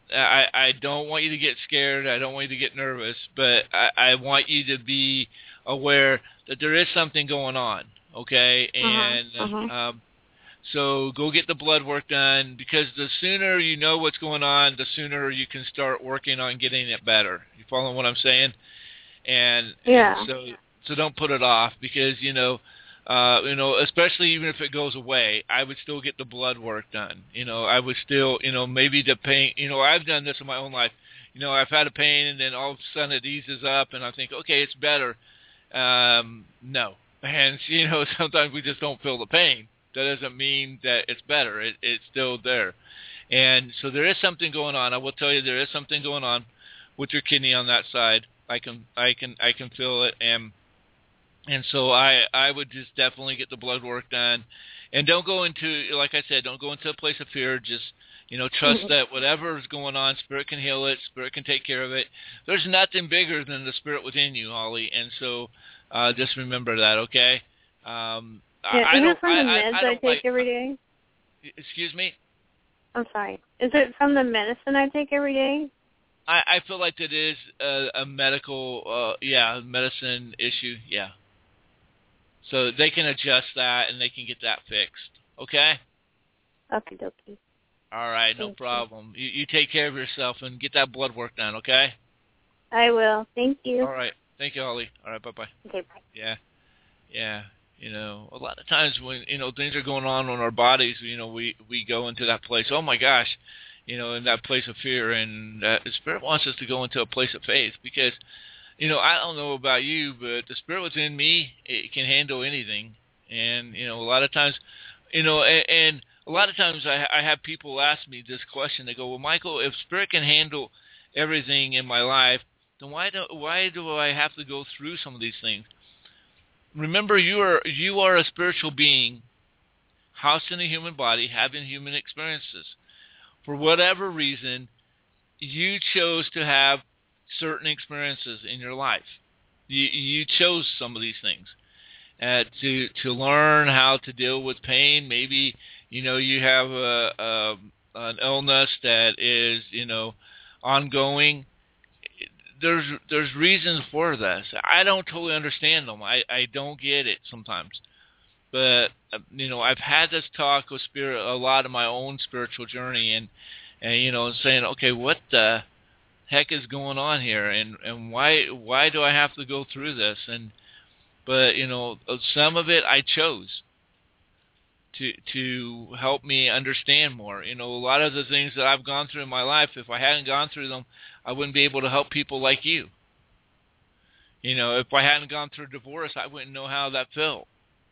E: I, I don't want you to get scared. I don't want you to get nervous, but I, I want you to be aware that there is something going on, okay? And
J: uh-huh, uh-huh.
E: Um, so go get the blood work done, because the sooner you know what's going on, the sooner you can start working on getting it better. You following what I'm saying? And,
J: yeah.
E: and so so don't put it off, because, you know, Uh, you know, especially even if it goes away, I would still get the blood work done. You know, I would still, you know, maybe the pain, you know, I've done this in my own life. You know, I've had a pain, and then all of a sudden it eases up, and I think, okay, it's better. Um, no. And, you know, sometimes we just don't feel the pain. That doesn't mean that it's better. It, it's still there. And so there is something going on. I will tell you, there is something going on with your kidney on that side. I can, I can, I can feel it, and And so I, I would just definitely get the blood work done. And don't go into, like I said, don't go into a place of fear. Just, you know, trust that whatever is going on, Spirit can heal it. Spirit can take care of it. There's nothing bigger than the Spirit within you, Holly. And so uh, just remember that, okay? Um,
J: yeah,
E: I,
J: is
E: I
J: it from
E: I,
J: the meds
E: I, I,
J: I take
E: like,
J: every day?
E: Excuse me?
J: I'm sorry. Is it from the medicine I take every day?
E: I, I feel like it is a, a medical, uh, yeah, medicine issue, yeah. So they can adjust that, and they can get that fixed. Okay?
J: Okay, dokie.
E: All right, no
J: Thank
E: problem. You. You, you take care of yourself and get that blood work done, okay?
J: I will. Thank you.
E: All right. Thank you, Holly. All right, bye-bye.
J: Okay, bye.
E: Yeah. Yeah. You know, a lot of times when, you know, things are going on in our bodies, you know, we, we go into that place, oh, my gosh, you know, in that place of fear. And uh, the Spirit wants us to go into a place of faith, because – you know, I don't know about you, but the Spirit within me, it can handle anything. And, you know, a lot of times, you know, and, and a lot of times I, I have people ask me this question. They go, well, Michael, if Spirit can handle everything in my life, then why do, why do I have to go through some of these things? Remember, you are, you are a spiritual being, housed in a human body, having human experiences. For whatever reason, you chose to have certain experiences in your life. You, you chose some of these things uh, to to learn how to deal with pain. Maybe, you know, you have a, a an illness that is, you know, ongoing. There's there's reasons for this. I don't totally understand them. I, I don't get it sometimes. But, you know, I've had this talk with Spirit a lot in my own spiritual journey, and, and you know, saying, okay, what the heck is going on here, and and why why do I have to go through this? And but you know, some of it I chose to to help me understand more. You know, a lot of the things that I've gone through in my life, if I hadn't gone through them, I wouldn't be able to help people like you. You know, if I hadn't gone through divorce, I wouldn't know how that felt.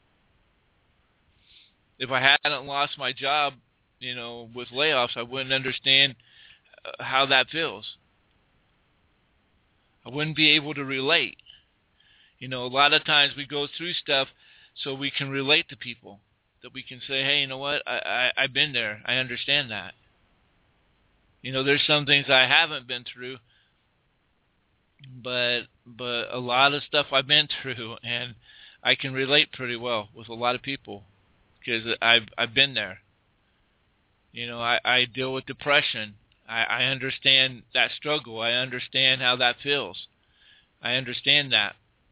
E: If I hadn't lost my job, you know, with layoffs, I wouldn't understand how that feels. I wouldn't be able to relate. You know, a lot of times we go through stuff so we can relate to people, that we can say, hey, you know what, I, I, I've been there. I understand that. You know, there's some things I haven't been through, but but a lot of stuff I've been through, and I can relate pretty well with a lot of people because I've, I've been there. You know, I, I deal with depression. I, I understand that struggle. I understand how that feels. I understand that.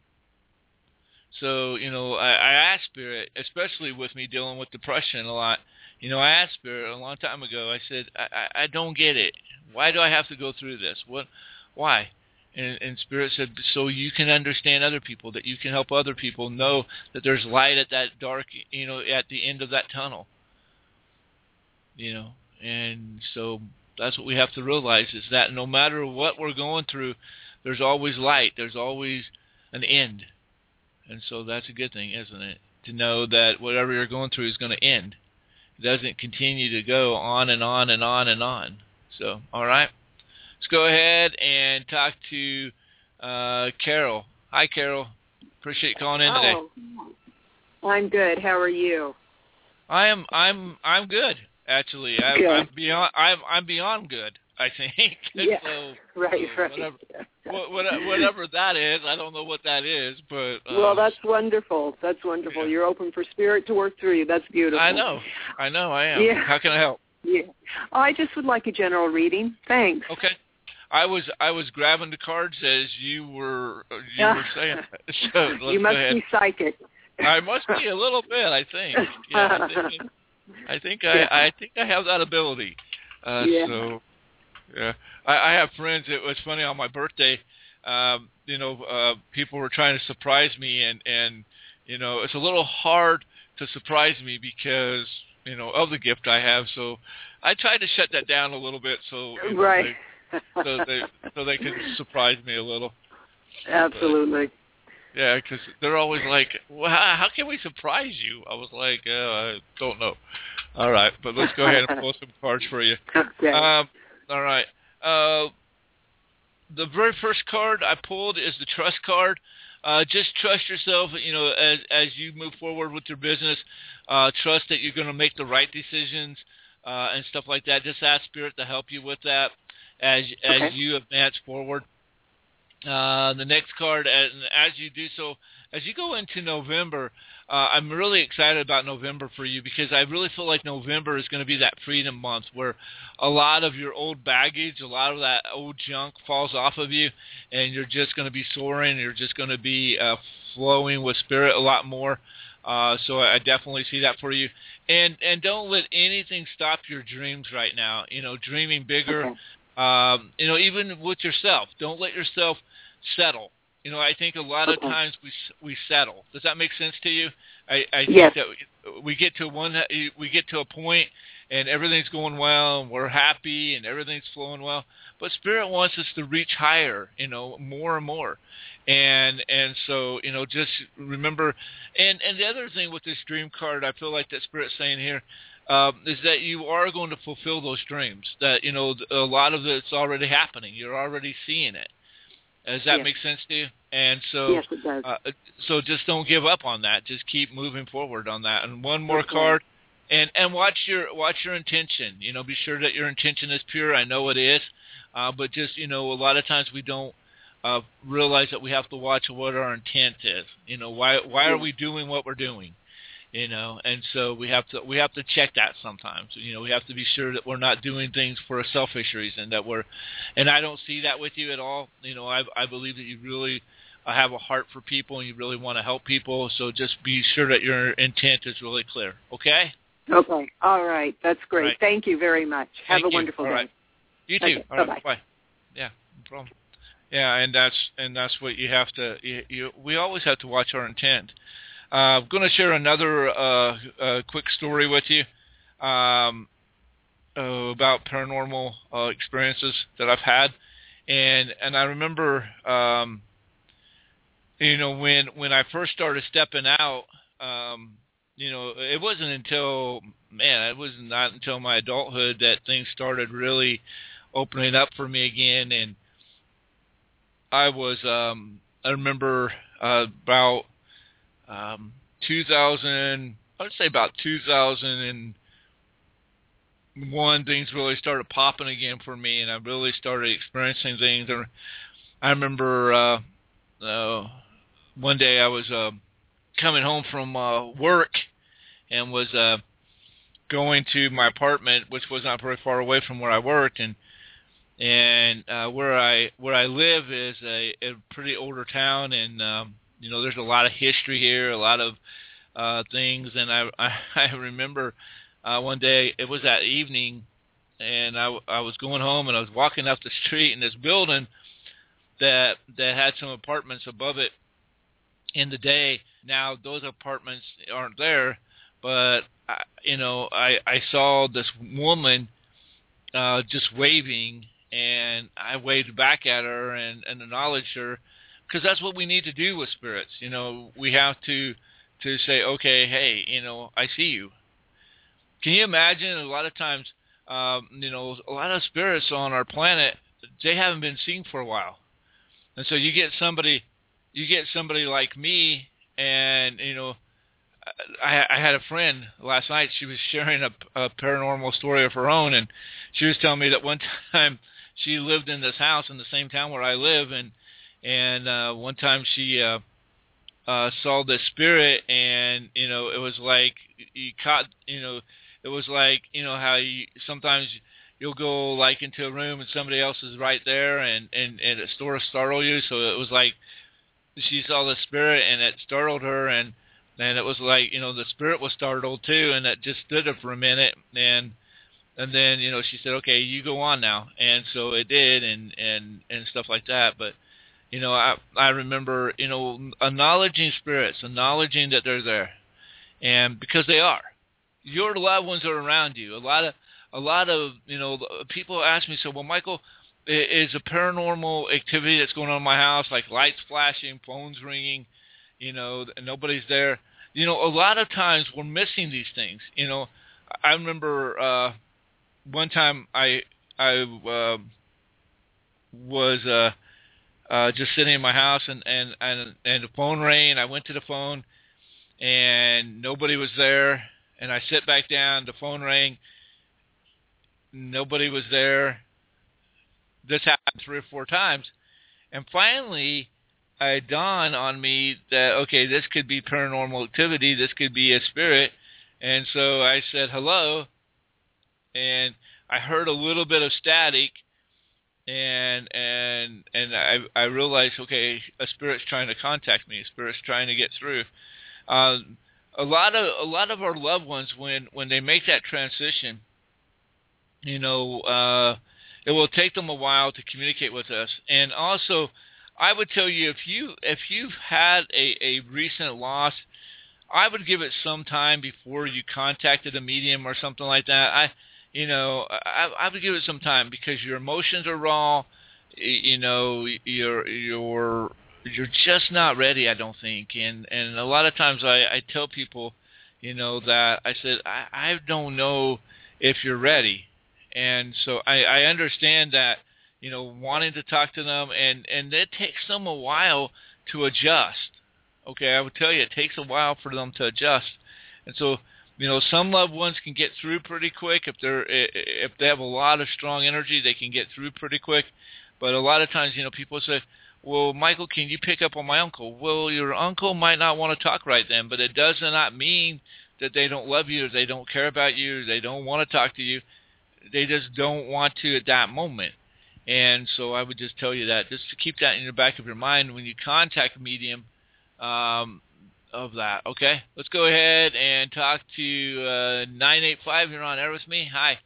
E: So, you know, I, I asked Spirit, especially with me dealing with depression a lot, you know, I asked Spirit a long time ago, I said, I, I, I don't get it. Why do I have to go through this? What? Why? And, and Spirit said, so you can understand other people, that you can help other people know that there's light at that dark, you know, at the end of that tunnel. You know, and so that's what we have to realize, is that no matter what we're going through, there's always light. There's always an end. And so that's a good thing, isn't it? To know that whatever you're going through is going to end. It doesn't continue to go on and on and on and on. So, all right. Let's go ahead and talk to uh, Carol. Hi, Carol. Appreciate you calling in today.
K: Oh, I'm good. How are you?
E: I am. I'm. I'm good. Actually, I,
K: good.
E: I'm beyond. I'm. I'm beyond good, I think.
K: Yeah.
E: so,
K: right.
E: so
K: right.
E: Whatever, whatever, whatever that is, I don't know what that is, but. Um,
K: well, that's wonderful. That's wonderful. Yeah. You're open for Spirit to work through you. That's beautiful.
E: I know. I know. I am.
K: Yeah.
E: How can I help?
K: Yeah. Oh, I just would like a general reading. Thanks.
E: Okay. I was I was grabbing the cards as you were you were saying. So let's
K: you must
E: go ahead.
K: be psychic.
E: I must be a little bit. I think. Yeah. I think. I think I,
K: yeah.
E: I think I have that ability. Uh,
K: yeah.
E: So, yeah. I, I have friends. It was funny on my birthday. Um, you know, uh, people were trying to surprise me, and and you know, it's a little hard to surprise me because you know of the gift I have. So, I tried to shut that down a little bit. So, you know,
K: right.
E: They, so they so they could surprise me a little.
K: Absolutely.
E: But, yeah, because they're always like, well, how, how can we surprise you? I was like, uh, I don't know. All right, but let's go ahead and pull some cards for you.
K: Okay.
E: Um, all right. Uh, the very first card I pulled is the trust card. Uh, just trust yourself, you know, as as you move forward with your business. Uh, trust that you're going to make the right decisions uh, and stuff like that. Just ask Spirit to help you with that as as
K: okay.
E: you advance forward. Uh, the next card, and as you do so, as you go into November, uh, I'm really excited about November for you because I really feel like November is going to be that freedom month where a lot of your old baggage, a lot of that old junk falls off of you, and you're just going to be soaring. You're just going to be uh, flowing with Spirit a lot more. Uh, so I definitely see that for you. And and don't let anything stop your dreams right now. You know, dreaming bigger.
K: Okay.
E: Um, you know, even with yourself, don't let yourself settle. You know, I think a lot of
K: okay.
E: times we we settle. Does that make sense to you? I, I
K: yes.
E: think that we get to one, we get to a point, and everything's going well, and we're happy, and everything's flowing well. But Spirit wants us to reach higher, you know, more and more. And and so, you know, just remember. And and the other thing with this dream card, I feel like that Spirit's saying here. Um, is that you are going to fulfill those dreams, that, you know, a lot of it's already happening. You're already seeing it. Does that
K: yes.
E: make sense to you? And so,
K: yes, it does.
E: Uh, so just don't give up on that. Just keep moving forward on that. And one more
K: okay.
E: card, and, and watch your watch your intention. You know, be sure that your intention is pure. I know it is, uh, but just, you know, a lot of times we don't uh, realize that we have to watch what our intent is. You know, why why are we doing what we're doing? You know, and so we have to we have to check that sometimes. You know, we have to be sure that we're not doing things for a selfish reason. That we're, and I don't see that with you at all. You know, I I believe that you really have a heart for people and you really want to help people. So just be sure that your intent is really clear. Okay.
K: Okay. All right. That's great.
E: Right.
K: Thank you very much. Have
E: Thank
K: a wonderful
E: you.
K: day.
E: All right. You too.
K: Okay.
E: All right.
K: Bye-bye.
E: Bye. Yeah. No problem. Yeah, and that's and that's what you have to. You, you, we always have to watch our intent. Uh, I'm going to share another uh, uh, quick story with you um, uh, about paranormal uh, experiences that I've had, and and I remember, um, you know, when when I first started stepping out, um, you know, it wasn't until man, it was not until my adulthood that things started really opening up for me again, and I was, um, I remember uh, about. Um, two thousand, I would say about two thousand one, things really started popping again for me, and I really started experiencing things. I remember uh, uh, one day I was uh, coming home from uh, work and was uh, going to my apartment, which was not very far away from where I worked, and and uh, where I where I live is a, a pretty older town, and um, you know, there's a lot of history here, a lot of uh, things, and I, I, I remember uh, one day, it was that evening, and I, I was going home, and I was walking up the street in this building that that had some apartments above it in the day. Now, those apartments aren't there, but, I, you know, I, I saw this woman uh, just waving, and I waved back at her and, and acknowledged her. Because that's what we need to do with spirits. You know, we have to to say, okay, hey, you know, I see you. Can you imagine? A lot of times, um, you know, a lot of spirits on our planet, they haven't been seen for a while, and so you get somebody, you get somebody like me, and you know, I, I had a friend last night. She was sharing a, a paranormal story of her own, and she was telling me that one time she lived in this house in the same town where I live, and And uh, one time she uh, uh, saw the spirit, and you know, it was like you caught, you know, it was like, you know, how you sometimes you'll go like into a room and somebody else is right there, and and and it sort of startled you. So it was like she saw the spirit, and it startled her, and and it was like, you know, the spirit was startled too, and it just stood there for a minute, and and then, you know, she said, okay, you go on now, and so it did, and and and stuff like that. But you know, I I remember, you know, acknowledging spirits, acknowledging that they're there, and because they are, your loved ones are around you. A lot of a lot of you know people ask me, so well, Michael, is a paranormal activity that's going on in my house, like lights flashing, phones ringing, you know, and nobody's there. You know, a lot of times we're missing these things. You know, I remember uh, one time I I uh, was uh, uh, just sitting in my house, and, and, and, and the phone rang. I went to the phone, and nobody was there. And I sit back down. The phone rang. Nobody was there. This happened three or four times. And finally, it dawned on me that, okay, this could be paranormal activity. This could be a spirit. And so I said, hello. And I heard a little bit of static. And and and I I realized, okay, a spirit's trying to contact me. A spirit's trying to get through. Uh, a lot of a lot of our loved ones, when, when they make that transition, you know, uh, it will take them a while to communicate with us. And also, I would tell you, if you if you've had a, a recent loss, I would give it some time before you contacted a medium or something like that. I You know, I, I would give it some time, because your emotions are raw. You know, you're you're you're just not ready, I don't think. And and a lot of times I, I tell people, you know, that I said I, I don't know if you're ready. And so I, I understand that, you know, wanting to talk to them, and and it takes them a while to adjust. Okay, I would tell you, it takes a while for them to adjust. And so, you know, some loved ones can get through pretty quick. If they're if they have a lot of strong energy, they can get through pretty quick. But a lot of times, you know, people say, well, Michael, can you pick up on my uncle? Well, your uncle might not want to talk right then, but it does not mean that they don't love you, or they don't care about you, or they don't want to talk to you. They just don't want to at that moment. And so I would just tell you that, just to keep that in the back of your mind when you contact a medium, um, of that. Okay, let's go ahead and talk to uh, nine eight five. You're on air with me. Hi.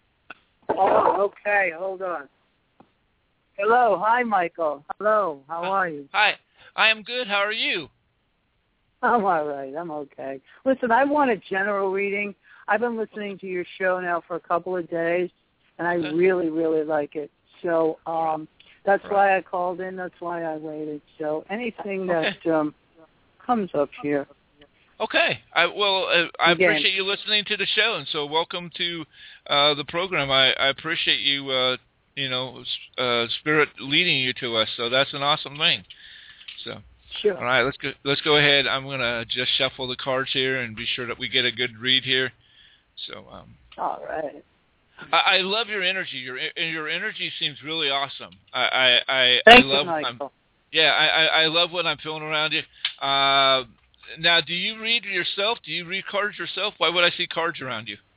L: Oh, okay. Hold on. Hello. Hi, Michael. Hello. How are you?
E: Hi. I am good. How are you?
L: I'm all right. I'm okay. Listen, I want a general reading. I've been listening to your show now for a couple of days, and I okay. really, really like it. So um, that's right. why I called in. That's why I waited. So anything that okay. um, comes up here.
E: Okay. I, well, uh, I
L: Again.
E: appreciate you listening to the show, and so welcome to uh, the program. I, I appreciate you, uh, you know, uh, Spirit leading you to us. So that's an awesome thing. So.
L: Sure.
E: All right, let's go. Let's go ahead. I'm gonna just shuffle the cards here and be sure that we get a good read here. So. Um,
L: All right.
E: I, I love your energy. Your your energy seems really awesome. I I I,
L: Thank
E: I love.
L: you, Michael.
E: I'm, yeah, I, I I love what I'm feeling around you. Uh, now, do you read yourself? Do you read cards yourself? Why would I see cards around you?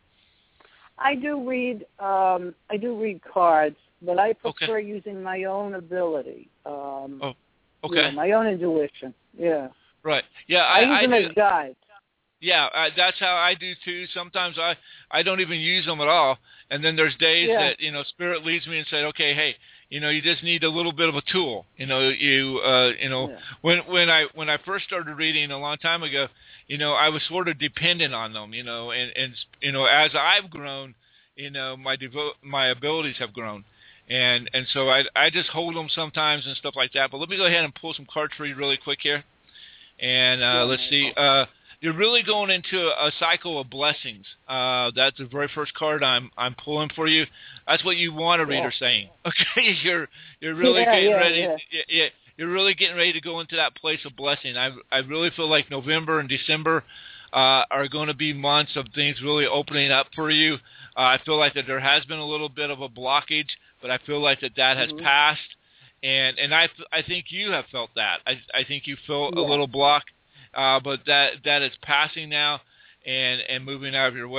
L: I do read. Um, I do read cards, but I prefer
E: okay.
L: using my own ability. Um,
E: oh. Okay.
L: Yeah, my own intuition. Yeah.
E: Right. Yeah,
L: I,
E: I
L: use
E: I
L: them
E: do.
L: as guides.
E: Yeah, I, that's how I do too. Sometimes I I don't even use them at all, and then there's days
L: yeah.
E: that you know Spirit leads me and said, okay, hey, you know, you just need a little bit of a tool. You know, you uh, you know,
L: yeah.
E: when when I when I first started reading a long time ago, you know, I was sort of dependent on them. You know, and and you know, as I've grown, you know, my devo- my abilities have grown. And and so I I just hold them sometimes and stuff like that. But let me go ahead and pull some cards for you really quick here. And uh, yeah, let's see. Uh, you're really going into a cycle of blessings. Uh, that's the very first card I'm I'm pulling for you. That's what you want a reader yeah. saying. Okay, you're you're really
L: yeah,
E: getting
L: yeah,
E: ready.
L: Yeah.
E: Yeah, yeah, you're really getting ready to go into that place of blessing. I I really feel like November and December uh, are going to be months of things really opening up for you. Uh, I feel like that there has been a little bit of a blockage, but I feel like that that has
L: mm-hmm.
E: passed, and and I I think you have felt that. I I think you felt
L: yeah.
E: a little block, uh, but that that is passing now, and and moving out of your way.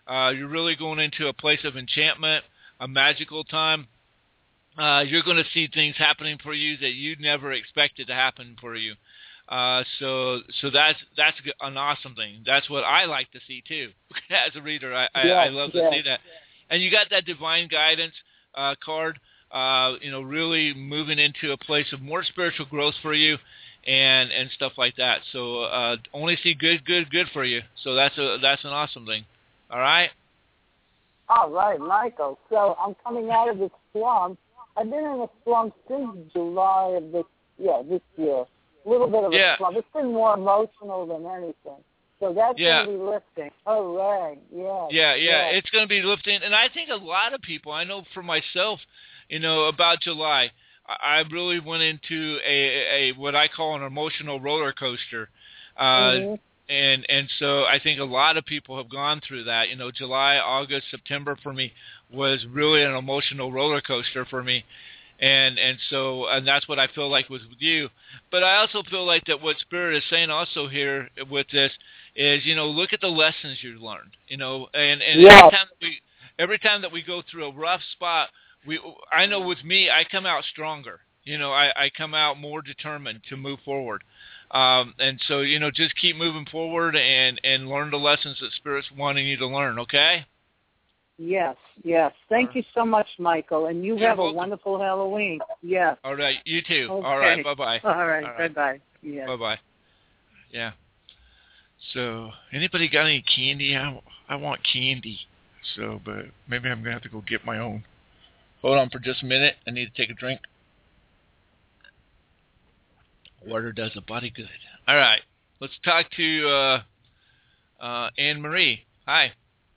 E: Uh, you're really going into a place of enchantment, a magical time. Uh, you're going to see things happening for you that you never expected to happen for you. Uh, so, so that's that's an awesome thing. That's what I like to see too. As a reader, I, I,
L: yes,
E: I love
L: yes.
E: to see that. And you got that divine guidance uh, card. Uh, you know, really moving into a place of more spiritual growth for you, and and stuff like that. So, uh, only see good, good, good for you. So that's a that's an awesome thing. All right.
L: All right, Michael. So I'm coming out of this slump. I've been in a slump since July of this yeah this year. A little bit of a
E: yeah.
L: slump. It's been more emotional than anything. So that's
E: yeah.
L: going to be lifting. Hooray. Yeah.
E: Yeah, yeah.
L: yeah.
E: It's going to be lifting. And I think a lot of people, I know for myself, you know, about July, I really went into a, a what I call an emotional roller coaster. Uh,
L: mm-hmm.
E: And and so I think a lot of people have gone through that. You know, July, August, September for me was really an emotional roller coaster for me. And and so and that's what I feel like was with you. But I also feel like that what Spirit is saying also here with this is, you know, look at the lessons you learned. You know, and, and
L: yeah.
E: every time that we every time that we go through a rough spot, we I know with me I come out stronger. You know, I, I come out more determined to move forward. Um, and so, you know, just keep moving forward and, and learn the lessons that Spirit's wanting you to learn, okay?
L: Yes, yes. Thank right. you so much, Michael. And you
E: You're
L: have
E: welcome.
L: a wonderful Halloween. Yes.
E: All right, you too.
L: Okay.
E: All right, bye-bye.
L: All right,
E: All right.
L: bye-bye. Yes.
E: Bye-bye. Yeah. So, anybody got any candy? I, I want candy. So, but maybe I'm going to have to go get my own. Hold on for just a minute. I need to take a drink. Water does a body good. All right. Let's talk to uh, uh, Anne Marie. Hi.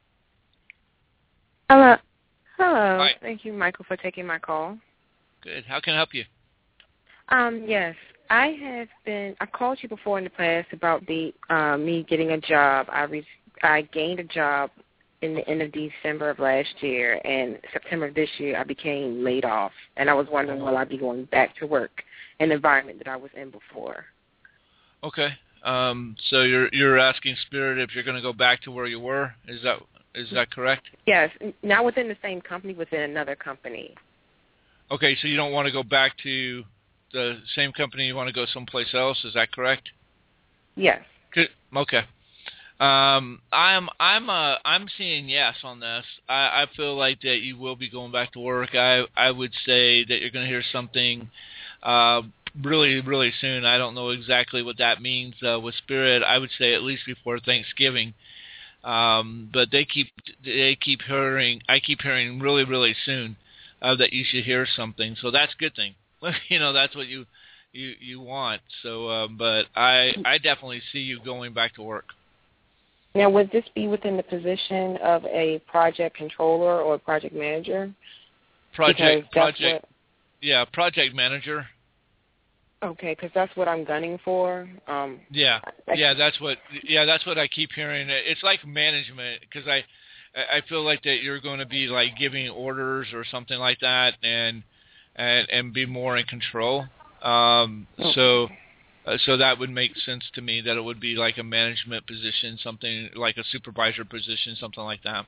M: Hello. Hello.
E: Hi.
M: Thank you, Michael, for taking my call.
E: Good. How can I help you?
M: Um, yes. I have been, I called you before in the past about the uh, me getting a job. I re- I gained a job in the end of December of last year, and September of this year I became laid off, and I was wondering will I be going back to work in the environment that I was in before.
E: Okay. Um, so you're you're asking Spirit if you're going to go back to where you were? Is that is that correct?
M: Yes. Not within the same company, within another company.
E: Okay. So you don't want to go back to the same company. You want to go someplace else. Is that correct?
M: Yes.
E: Good. Okay. Um, I'm I'm uh I'm seeing yes on this. I, I feel like that you will be going back to work. I I would say that you're going to hear something uh, really really soon. I don't know exactly what that means uh, with Spirit. I would say at least before Thanksgiving. Um, but they keep they keep hearing. I keep hearing really really soon uh, that you should hear something. So that's a good thing. You know, that's what you you you want. So, uh, but I I definitely see you going back to work.
M: Now, would this be within the position of a project controller or a project manager?
E: Project, project, what, yeah, project manager.
M: Okay, because that's what I'm gunning for. Um,
E: yeah, yeah, that's what, yeah, that's what I keep hearing. It's like management, because I, I feel like that you're going to be like giving orders or something like that, and and and be more in control. Um, okay. So. Uh, so that would make sense to me that it would be like a management position, something like a supervisor position, something like that.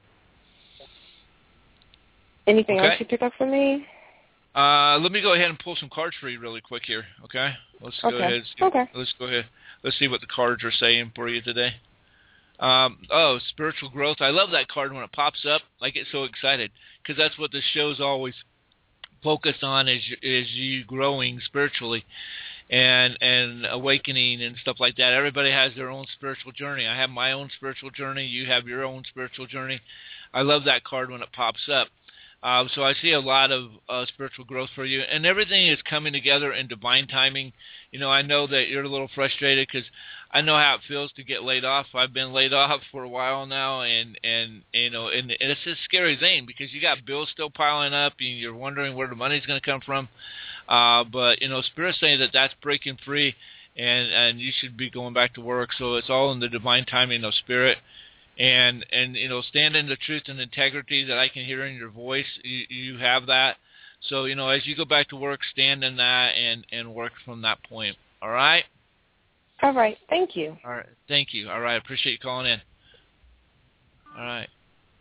M: Anything
E: okay.
M: else you pick up for me?
E: Uh, let me go ahead and pull some cards for you really quick here. Okay. Let's
M: okay.
E: go ahead. See,
M: okay.
E: Let's go ahead. Let's see what the cards are saying for you today. Um, oh, spiritual growth. I love that card when it pops up. I get so excited because that's what the show's always focused on is is you growing spiritually. And and awakening and stuff like that. Everybody has their own spiritual journey. I have my own spiritual journey. You have your own spiritual journey. I love that card when it pops up. Uh, so I see a lot of uh, spiritual growth for you, and everything is coming together in divine timing. You know, I know that you're a little frustrated because I know how it feels to get laid off. I've been laid off for a while now, and and you know, and, and it's a scary thing because you got bills still piling up, and you're wondering where the money's going to come from. Uh, but you know, Spirit's saying that that's breaking free, and and you should be going back to work. So it's all in the divine timing of Spirit. And, and you know, stand in the truth and integrity that I can hear in your voice. You, you have that. So, you know, as you go back to work, stand in that and, and work from that point. All right?
M: All right. Thank you.
E: All right. Thank you. All right. I appreciate you calling in. All right.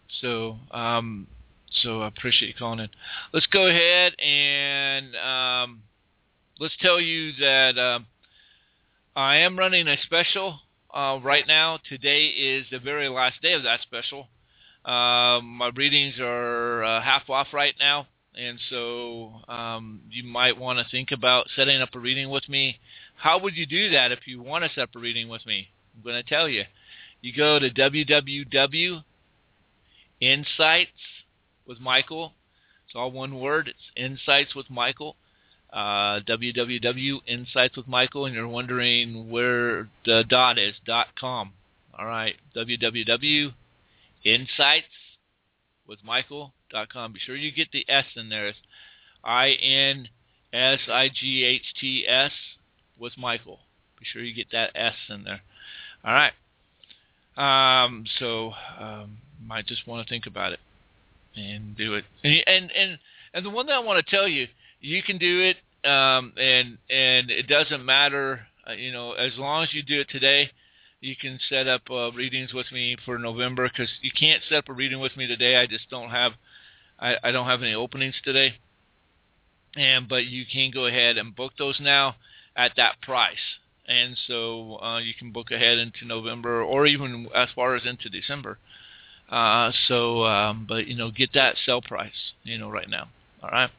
E: So, um, so I appreciate you calling in. Let's go ahead and um, let's tell you that uh, I am running a special uh, right now. Today is the very last day of that special. Um, my readings are uh, half off right now, and so um, you might want to think about setting up a reading with me. How would you do that if you want to set up a reading with me? I'm going to tell you. You go to w w w dot insights with Michael. It's all one word. It's Insights with Michael. Uh, w w w dot insights with Michael, and you're wondering where the dot is, dot com. All right, w w w dot insights with Michael dot com. Be sure you get the S in there. It's I N S I G H T S with Michael. Be sure you get that S in there. All right. Um, so um, might just want to think about it and do it. And and and, and the one that I want to tell you, you can do it, um, and and it doesn't matter, uh, you know, as long as you do it today. You can set up uh, readings with me for November, because you can't set up a reading with me today. I just don't have, I, I don't have any openings today. And but you can go ahead and book those now at that price. And so uh, you can book ahead into November, or even as far as into December. Uh, so, um, but you know, get that sell price, you know, right now. All right.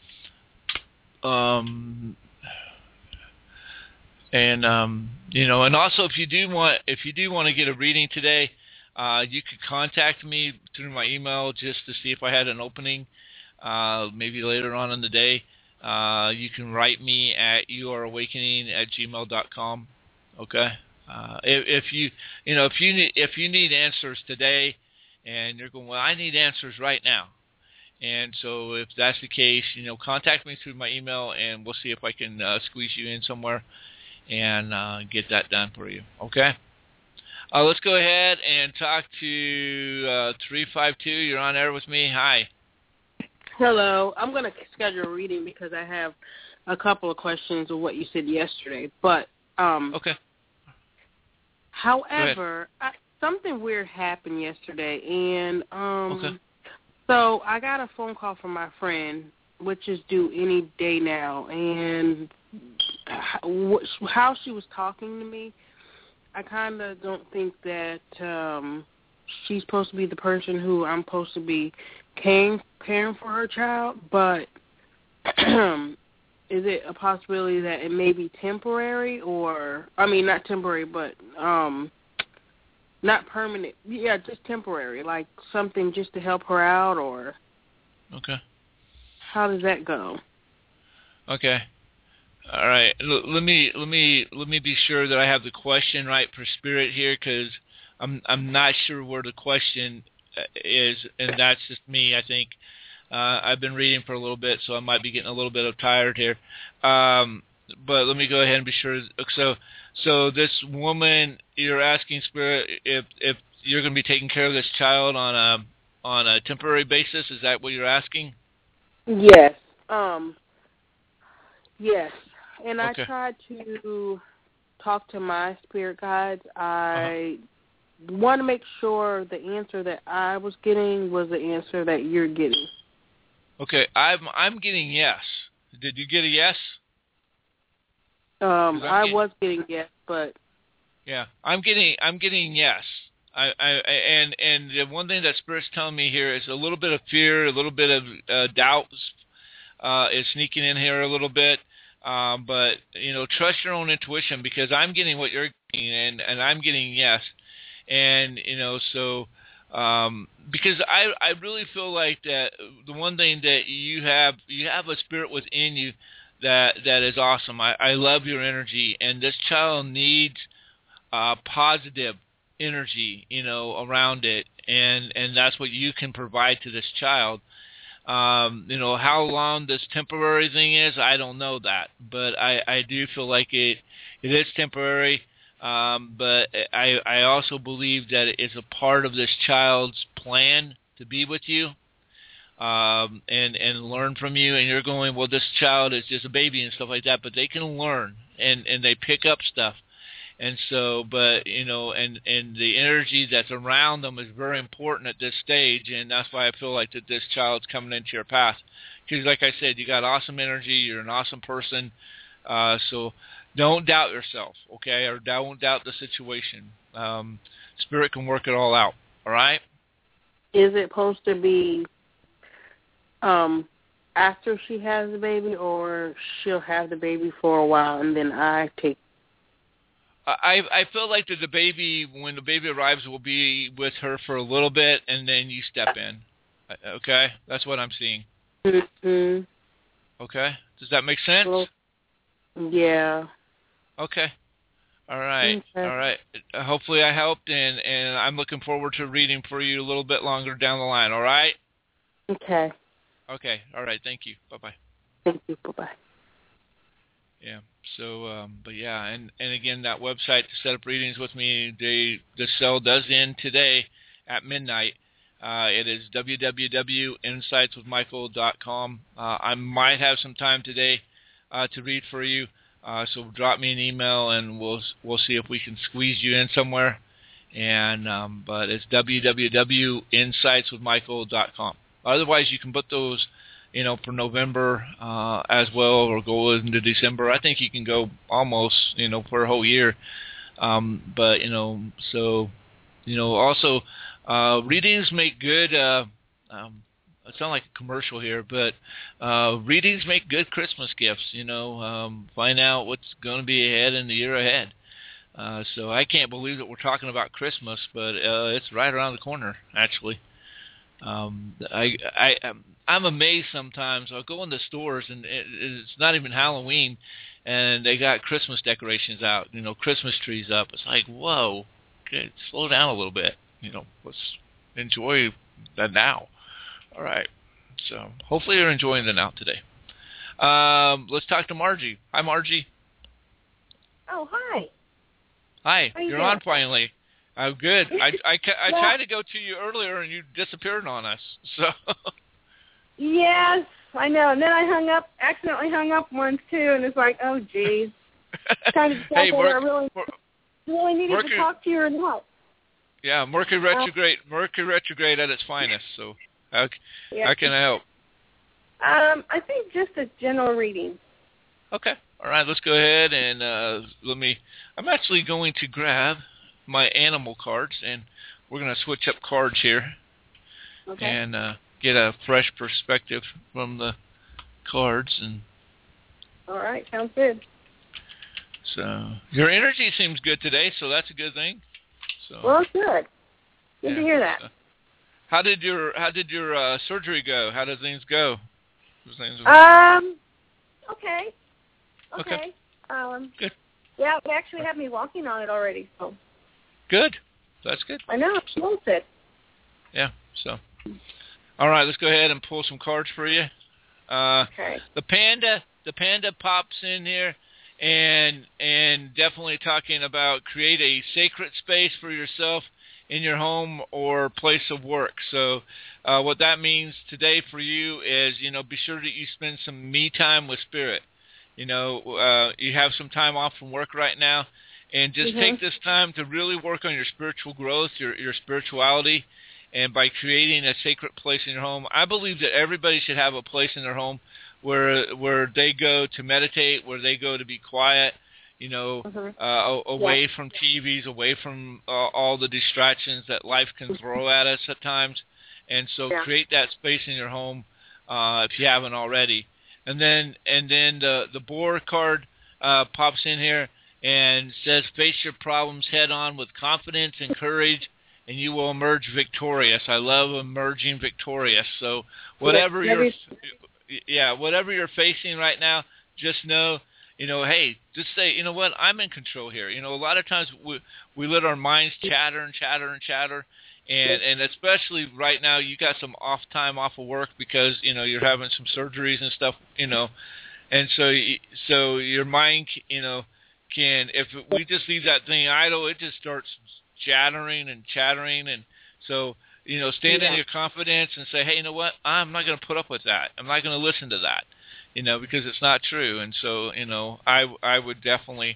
E: Um. And um, you know, and also if you do want, if you do want to get a reading today, uh, you could contact me through my email just to see if I had an opening. Uh, maybe later on in the day, uh, you can write me at you are awakening at gmail dot com. Okay. Uh, if, if you, you know, if you need, if you need answers today, and you're going, well, I need answers right now. And so if that's the case, you know, contact me through my email, and we'll see if I can uh, squeeze you in somewhere and uh, get that done for you. Okay? Uh, let's go ahead and talk to uh, three five two. You're on air with me. Hi.
N: Hello. I'm going to schedule a reading because I have a couple of questions of what you said yesterday. But um,
E: okay.
N: However, I, something weird happened yesterday, and um,
E: okay.
N: so I got a phone call from my friend, which is due any day now, and how she was talking to me, I kind of don't think that um, she's supposed to be the person who I'm supposed to be caring, caring for her child, but is it a possibility that it may be temporary, or, I mean, not temporary, but um, not permanent, yeah, just temporary, like something just to help her out, or
E: okay.
N: How does that go?
E: Okay. All right. L- let me let me let me be sure that I have the question right for Spirit here, because I'm I'm not sure where the question is, and that's just me. I think uh, I've been reading for a little bit, so I might be getting a little bit of tired here. Um, but let me go ahead and be sure. So so this woman, you're asking Spirit if if you're going to be taking care of this child on a on a temporary basis. Is that what you're asking?
N: Yes. Um. Yes. And
E: okay.
N: I tried to talk to my spirit guides. I uh-huh. want to make sure the answer that I was getting was the answer that you're getting.
E: Okay, I'm I'm getting yes. Did you get a yes?
N: Um, I
E: getting,
N: was getting yes, but
E: yeah, I'm getting I'm getting yes. I, I and and the one thing that Spirit's telling me here is a little bit of fear, a little bit of uh, doubt uh, is sneaking in here a little bit. Um, but, you know, trust your own intuition, because I'm getting what you're getting, and, and I'm getting yes. And, you know, so um, because I, I really feel like that the one thing that you have, you have a spirit within you that that is awesome. I, I love your energy, and this child needs uh, positive energy, you know, around it, and, and that's what you can provide to this child. Um, you know, how long this temporary thing is, I don't know that, but I, I do feel like it it is temporary. Um, but I I also believe that it is a part of this child's plan to be with you, um, and and learn from you. And you're going, well, this child is just a baby and stuff like that, but they can learn and and they pick up stuff. And so, but, you know, and, and the energy that's around them is very important at this stage, and that's why I feel like that this child's coming into your path. Because like I said, you got awesome energy, you're an awesome person, uh, so don't doubt yourself, okay, or don't doubt the situation. Um, Spirit can work it all out, all right?
N: Is it supposed to be um, after she has the baby, or she'll have the baby for a while and then I take?
E: I I feel like that the baby, when the baby arrives, will be with her for a little bit, and then you step in. Okay, that's what I'm seeing.
N: Mm-hmm.
E: Okay, does that make sense?
N: Well, yeah.
E: Okay. All right.
N: Okay.
E: All right. Uh, hopefully I helped, and, and I'm looking forward to reading for you a little bit longer down the line. All right?
N: Okay.
E: Okay. All right. Thank you. Bye-bye.
N: Thank you. Bye-bye.
E: Yeah. So, um, but yeah, and, and again, that website to set up readings with me, they, the sale does end today at midnight. Uh, it is w w w dot insights with michael dot com. Uh, I might have some time today uh, to read for you. Uh, so drop me an email, and we'll we'll see if we can squeeze you in somewhere. And um, but it's w w w dot insights with michael dot com. Otherwise, you can put those, you know, for November uh, as well, or go into December. I think you can go almost, you know, for a whole year. Um, but you know, so you know, also uh, readings make good. Uh, um, It sounds like a commercial here, but uh, readings make good Christmas gifts. You know, um, find out what's going to be ahead in the year ahead. Uh, so I can't believe that we're talking about Christmas, but uh, it's right around the corner, actually. Um, I, I, I'm amazed sometimes. I'll go in the stores, and it, it's not even Halloween, and they got Christmas decorations out, you know, Christmas trees up. It's like, whoa, okay, slow down a little bit. You know, let's enjoy that now. All right. So hopefully you're enjoying the now today. Um, let's talk to Margie. Hi, Margie.
O: Oh, hi.
E: Hi.
O: How you
E: You're
O: doing?
E: on finally. I'm good. I I, I
O: Well-
E: tried to go to you earlier, and you disappeared on us. So.
O: Yes, I know. And then I hung up, accidentally hung up once too, and it's like, oh, geez. Kind of
E: Hey,
O: whether I
E: Merc-
O: really, really needed
E: Mercury-
O: to talk to you or not.
E: Yeah, Mercury retrograde. Mercury retrograde at its finest. So how,
O: Yeah.
E: how can I help?
O: Um, I think just a general reading.
E: Okay. All right. Let's go ahead and uh, let me. I'm actually going to grab my animal cards, and we're going to switch up cards here,
O: Okay.
E: and uh, get a fresh perspective from the cards. And
O: All right, sounds good.
E: so your energy seems good today, so that's a good thing. So
O: Well, good. Good
E: yeah,
O: to hear that.
E: so. How did your How did your uh, surgery go? How did things go? Things
O: Um, okay. Okay.
E: Okay.
O: Um,
E: Good.
O: Yeah, they actually have me walking on it already, so.
E: Good. That's good.
O: I know, she wants it.
E: Yeah. So, all right, let's go ahead and pull some cards for you. Uh,
O: Okay.
E: The panda, the panda pops in here, and and definitely talking about create a sacred space for yourself in your home or place of work. So, uh, what that means today for you is, you know, be sure that you spend some me time with Spirit. You know, uh, you have some time off from work right now, and just
O: Mhm.
E: take this time to really work on your spiritual growth, your your spirituality, and by creating a sacred place in your home. I believe that everybody should have a place in their home where where they go to meditate, where they go to be quiet, you know,
O: Mhm.
E: uh, away
O: Yeah.
E: from T Vs, away from uh, all the distractions that life can throw at us at times. And so
O: Yeah.
E: create that space in your home uh, if you haven't already. And then and then the the boar card uh, pops in here and says, face your problems head on with confidence and courage, and you will emerge victorious. I love emerging victorious. So whatever
O: Yeah,
E: you're, yeah, whatever you're facing right now, just know, you know, hey, just say, you know what, I'm in control here. You know, a lot of times we we let our minds chatter and chatter and chatter. And and especially right now, you got some off time off of work because, you know, you're having some surgeries and stuff, you know, and so y- so your mind, you know, can, if we just leave that thing idle, it just starts chattering and chattering, and so, you know, stand in
O: Yeah.
E: your confidence and say, hey, you know what, I'm not going to put up with that. I'm not going to listen to that, you know, because it's not true. And so, you know, I I would definitely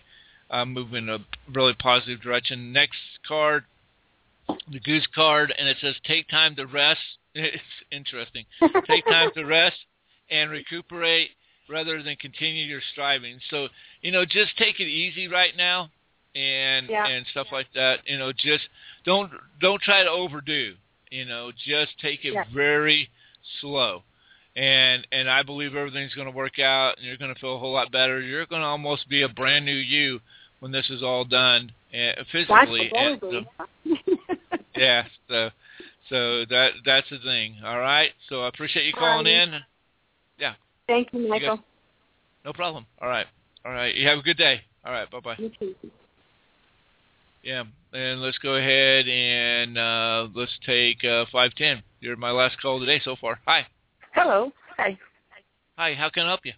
E: uh, move in a really positive direction. Next card, the Goose card, and it says take time to rest. It's interesting. Take time to rest and recuperate rather than continue your striving. So, you know, just take it easy right now and
O: yeah.
E: and stuff like that. You know, just don't don't try to overdo. You know, just take it
O: yeah.
E: very slow. And and I believe everything's going to work out, and you're going to feel a whole lot better. You're going to almost be a brand new you when this is all done uh, physically. And, so, yeah, so so that that's the thing. All right. So I appreciate you calling
O: Alrighty.
E: in. Yeah.
O: Thank you, Michael.
E: You guys, no problem. All right. All right. You have a good day. All right. Bye bye.
O: You too.
E: Yeah, and let's go ahead and uh, let's take uh, five ten. You're my last call today so far. Hi.
P: Hello. Hi.
E: Hi. How can I help you?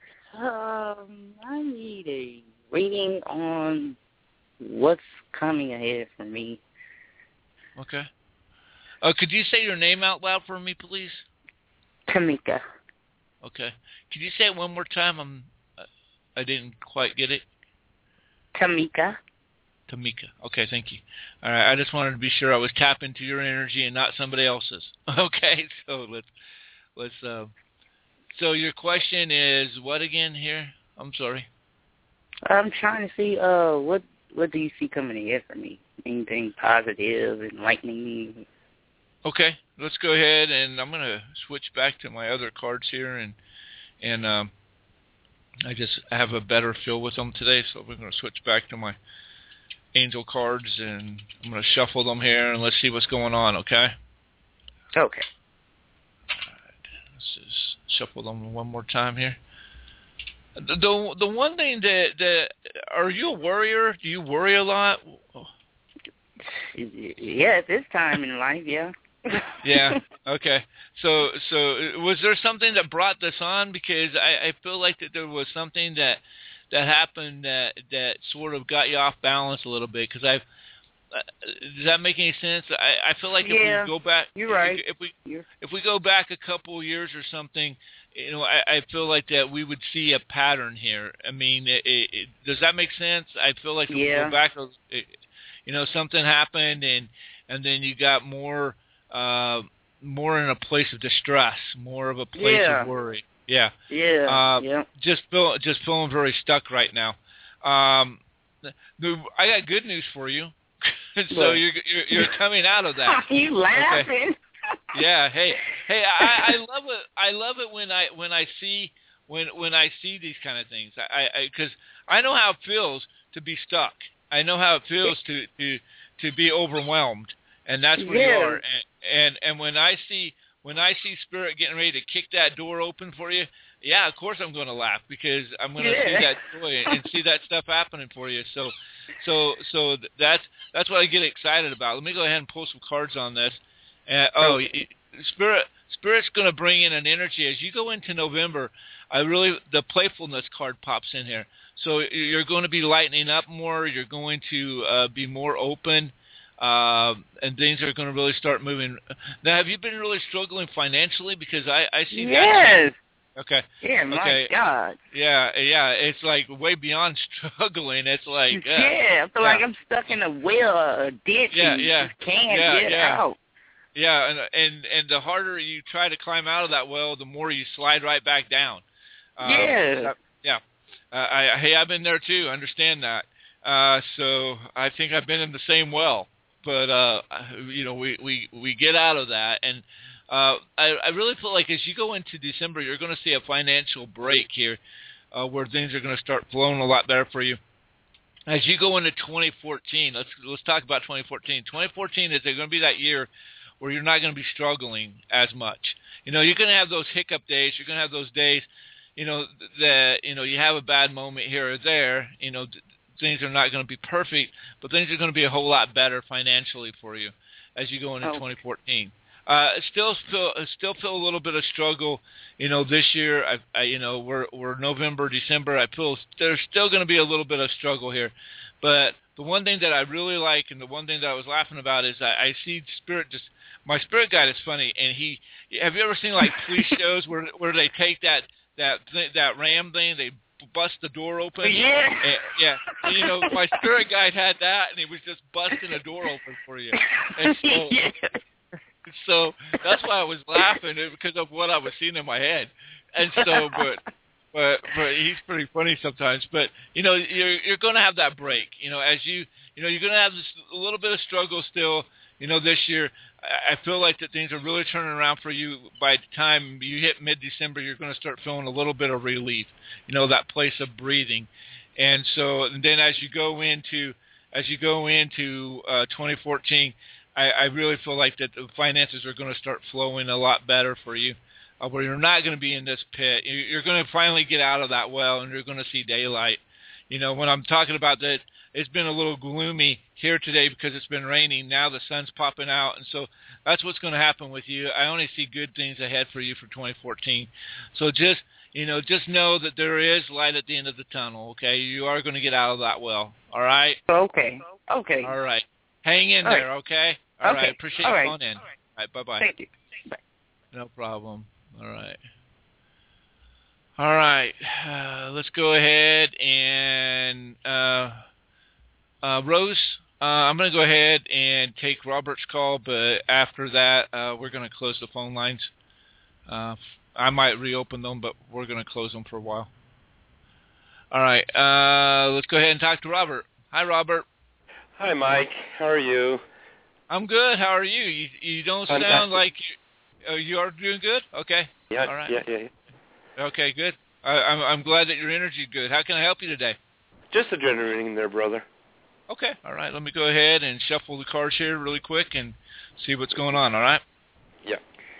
P: Um, I need a reading on what's coming ahead for me.
E: Okay. Uh, could you say your name out loud for me, please?
P: Tamika.
E: Okay. Could you say it one more time? I'm. I didn't quite get it.
P: Tamika.
E: Tamika. Okay, thank you. All right, I just wanted to be sure I was tapping into your energy and not somebody else's. Okay, so let's let's. Uh, so your question is what again here? I'm sorry.
P: I'm trying to see uh what what do you see coming ahead for me? Anything positive, enlightening?
E: Okay, let's go ahead and I'm going to switch back to my other cards here and and um, I just have a better feel with them today, so we're going to switch back to my angel cards, and I'm going to shuffle them here, and let's see what's going on, okay?
P: Okay.
E: All right. Let's just shuffle them one more time here. The the, the one thing that, that, are you a worrier? Do you worry a lot?
P: Yeah, at this time in life, yeah.
E: Yeah, okay. So so was there something that brought this on? Because I, I feel like that there was something that that happened that that sort of got you off balance a little bit. Because I've uh, does that make any sense? I, I feel like if
P: yeah,
E: we go back,
P: you're right.
E: If we
P: you're...
E: if we go back a couple of years or something, you know, I, I feel like that we would see a pattern here. I mean, it, it, it, does that make sense? I feel like if
P: yeah.
E: we go back, it, you know, something happened, and and then you got more uh, more in a place of distress, more of a place
P: yeah.
E: of worry. Yeah.
P: Yeah.
E: Uh,
P: yeah.
E: Just feel just feeling very stuck right now. Um, the, I got good news for you. so
P: what?
E: you're, you're you're coming out of that.
P: you laughing?
E: Okay. Yeah. Hey. Hey. I, I love it. I love it when I when I see when when I see these kind of things. I because I, I know how it feels to be stuck. I know how it feels to to to be overwhelmed, and that's where
P: yeah.
E: you are. And, and and when I see when I see Spirit getting ready to kick that door open for you, yeah, of course I'm going to laugh because I'm going to
P: yeah.
E: see that joy and see that stuff happening for you. So, so so that's that's what I get excited about. Let me go ahead and pull some cards on this. Uh, oh, Spirit Spirit's going to bring in an energy as you go into November. I really the playfulness card pops in here. So you're going to be lightening up more. You're going to uh, be more open. Uh, and things are going to really start moving. Now, have you been really struggling financially? Because I, I see that.
P: Yes.
E: Okay.
P: Yeah, my
E: okay.
P: God.
E: Yeah, yeah. It's like way beyond struggling. It's like. Uh,
P: yeah, I feel
E: yeah.
P: like I'm stuck in a well or a ditch
E: yeah,
P: and
E: yeah.
P: just can't
E: yeah,
P: get
E: yeah.
P: out.
E: Yeah, and, and and the harder you try to climb out of that well, the more you slide right back down. Um,
P: yeah.
E: Yeah. Uh, I, hey, I've been there too. Understand that. Uh, so I think I've been in the same well. But, uh, you know, we, we, we get out of that. And uh, I, I really feel like as you go into December, you're going to see a financial break here uh, where things are going to start flowing a lot better for you. As you go into twenty fourteen, let's let's talk about twenty fourteen. twenty fourteen is going to be that year where you're not going to be struggling as much. You know, you're going to have those hiccup days. You're going to have those days, you know, that, you know, you have a bad moment here or there, you know, things are not going to be perfect, but things are going to be a whole lot better financially for you as you go into oh. twenty fourteen. Uh, still feel still feel a little bit of struggle, you know. This year, I, I you know, we're we're November, December. I feel there's still going to be a little bit of struggle here, but the one thing that I really like, and the one thing that I was laughing about, is I, I see Spirit just. My Spirit guide is funny, and he. Have you ever seen like police shows where where they take that that that ram thing, they bust the door open.
P: Yeah.
E: And, yeah. And, you know, my spirit guide had that, and he was just busting a door open for you. And so,
P: yeah.
E: so that's why I was laughing, because of what I was seeing in my head. And so, but. But but he's pretty funny sometimes. But you know, you're you're going to have that break. You know, as you you know, you're going to have this a little bit of struggle still. You know, this year, I feel like that things are really turning around for you. By the time you hit mid-December, you're going to start feeling a little bit of relief. You know, that place of breathing. And so, and then as you go into as you go into uh, twenty fourteen, I, I really feel like that the finances are going to start flowing a lot better for you. Uh, where you're not going to be in this pit. You're going to finally get out of that well, and you're going to see daylight. You know, when I'm talking about that, it's been a little gloomy here today because it's been raining. Now the sun's popping out, and so that's what's going to happen with you. I only see good things ahead for you for twenty fourteen. So just, you know, just know that there is light at the end of the tunnel, okay? You are going to get out of that well, all right?
P: Okay. Okay.
E: All right. Hang in
P: all
E: there,
P: right.
E: okay? All
P: okay.
E: right. Appreciate
P: all
E: you
P: right.
E: calling in. All right. Bye-bye.
P: Thank you. Bye.
E: No problem. All right. All right. Uh, let's go ahead and uh, uh, Rose, uh, I'm going to go ahead and take Robert's call, but after that, uh, we're going to close the phone lines. Uh, I might reopen them, but we're going to close them for a while. All right. Uh, let's go ahead and talk to Robert. Hi, Robert.
Q: Hi, Mike. How are you?
E: I'm good. How are you? You, you don't
Q: Fantastic.
E: sound like you... Oh, you are doing good? Okay.
Q: Yeah,
E: All right.
Q: yeah, yeah, yeah.
E: Okay, good. I, I'm I'm glad that your energy's good. How can I help you today?
Q: Just a general reading there, brother.
E: Okay. All right. Let me go ahead and shuffle the cards here really quick and see what's going on. All right.
Q: Yeah.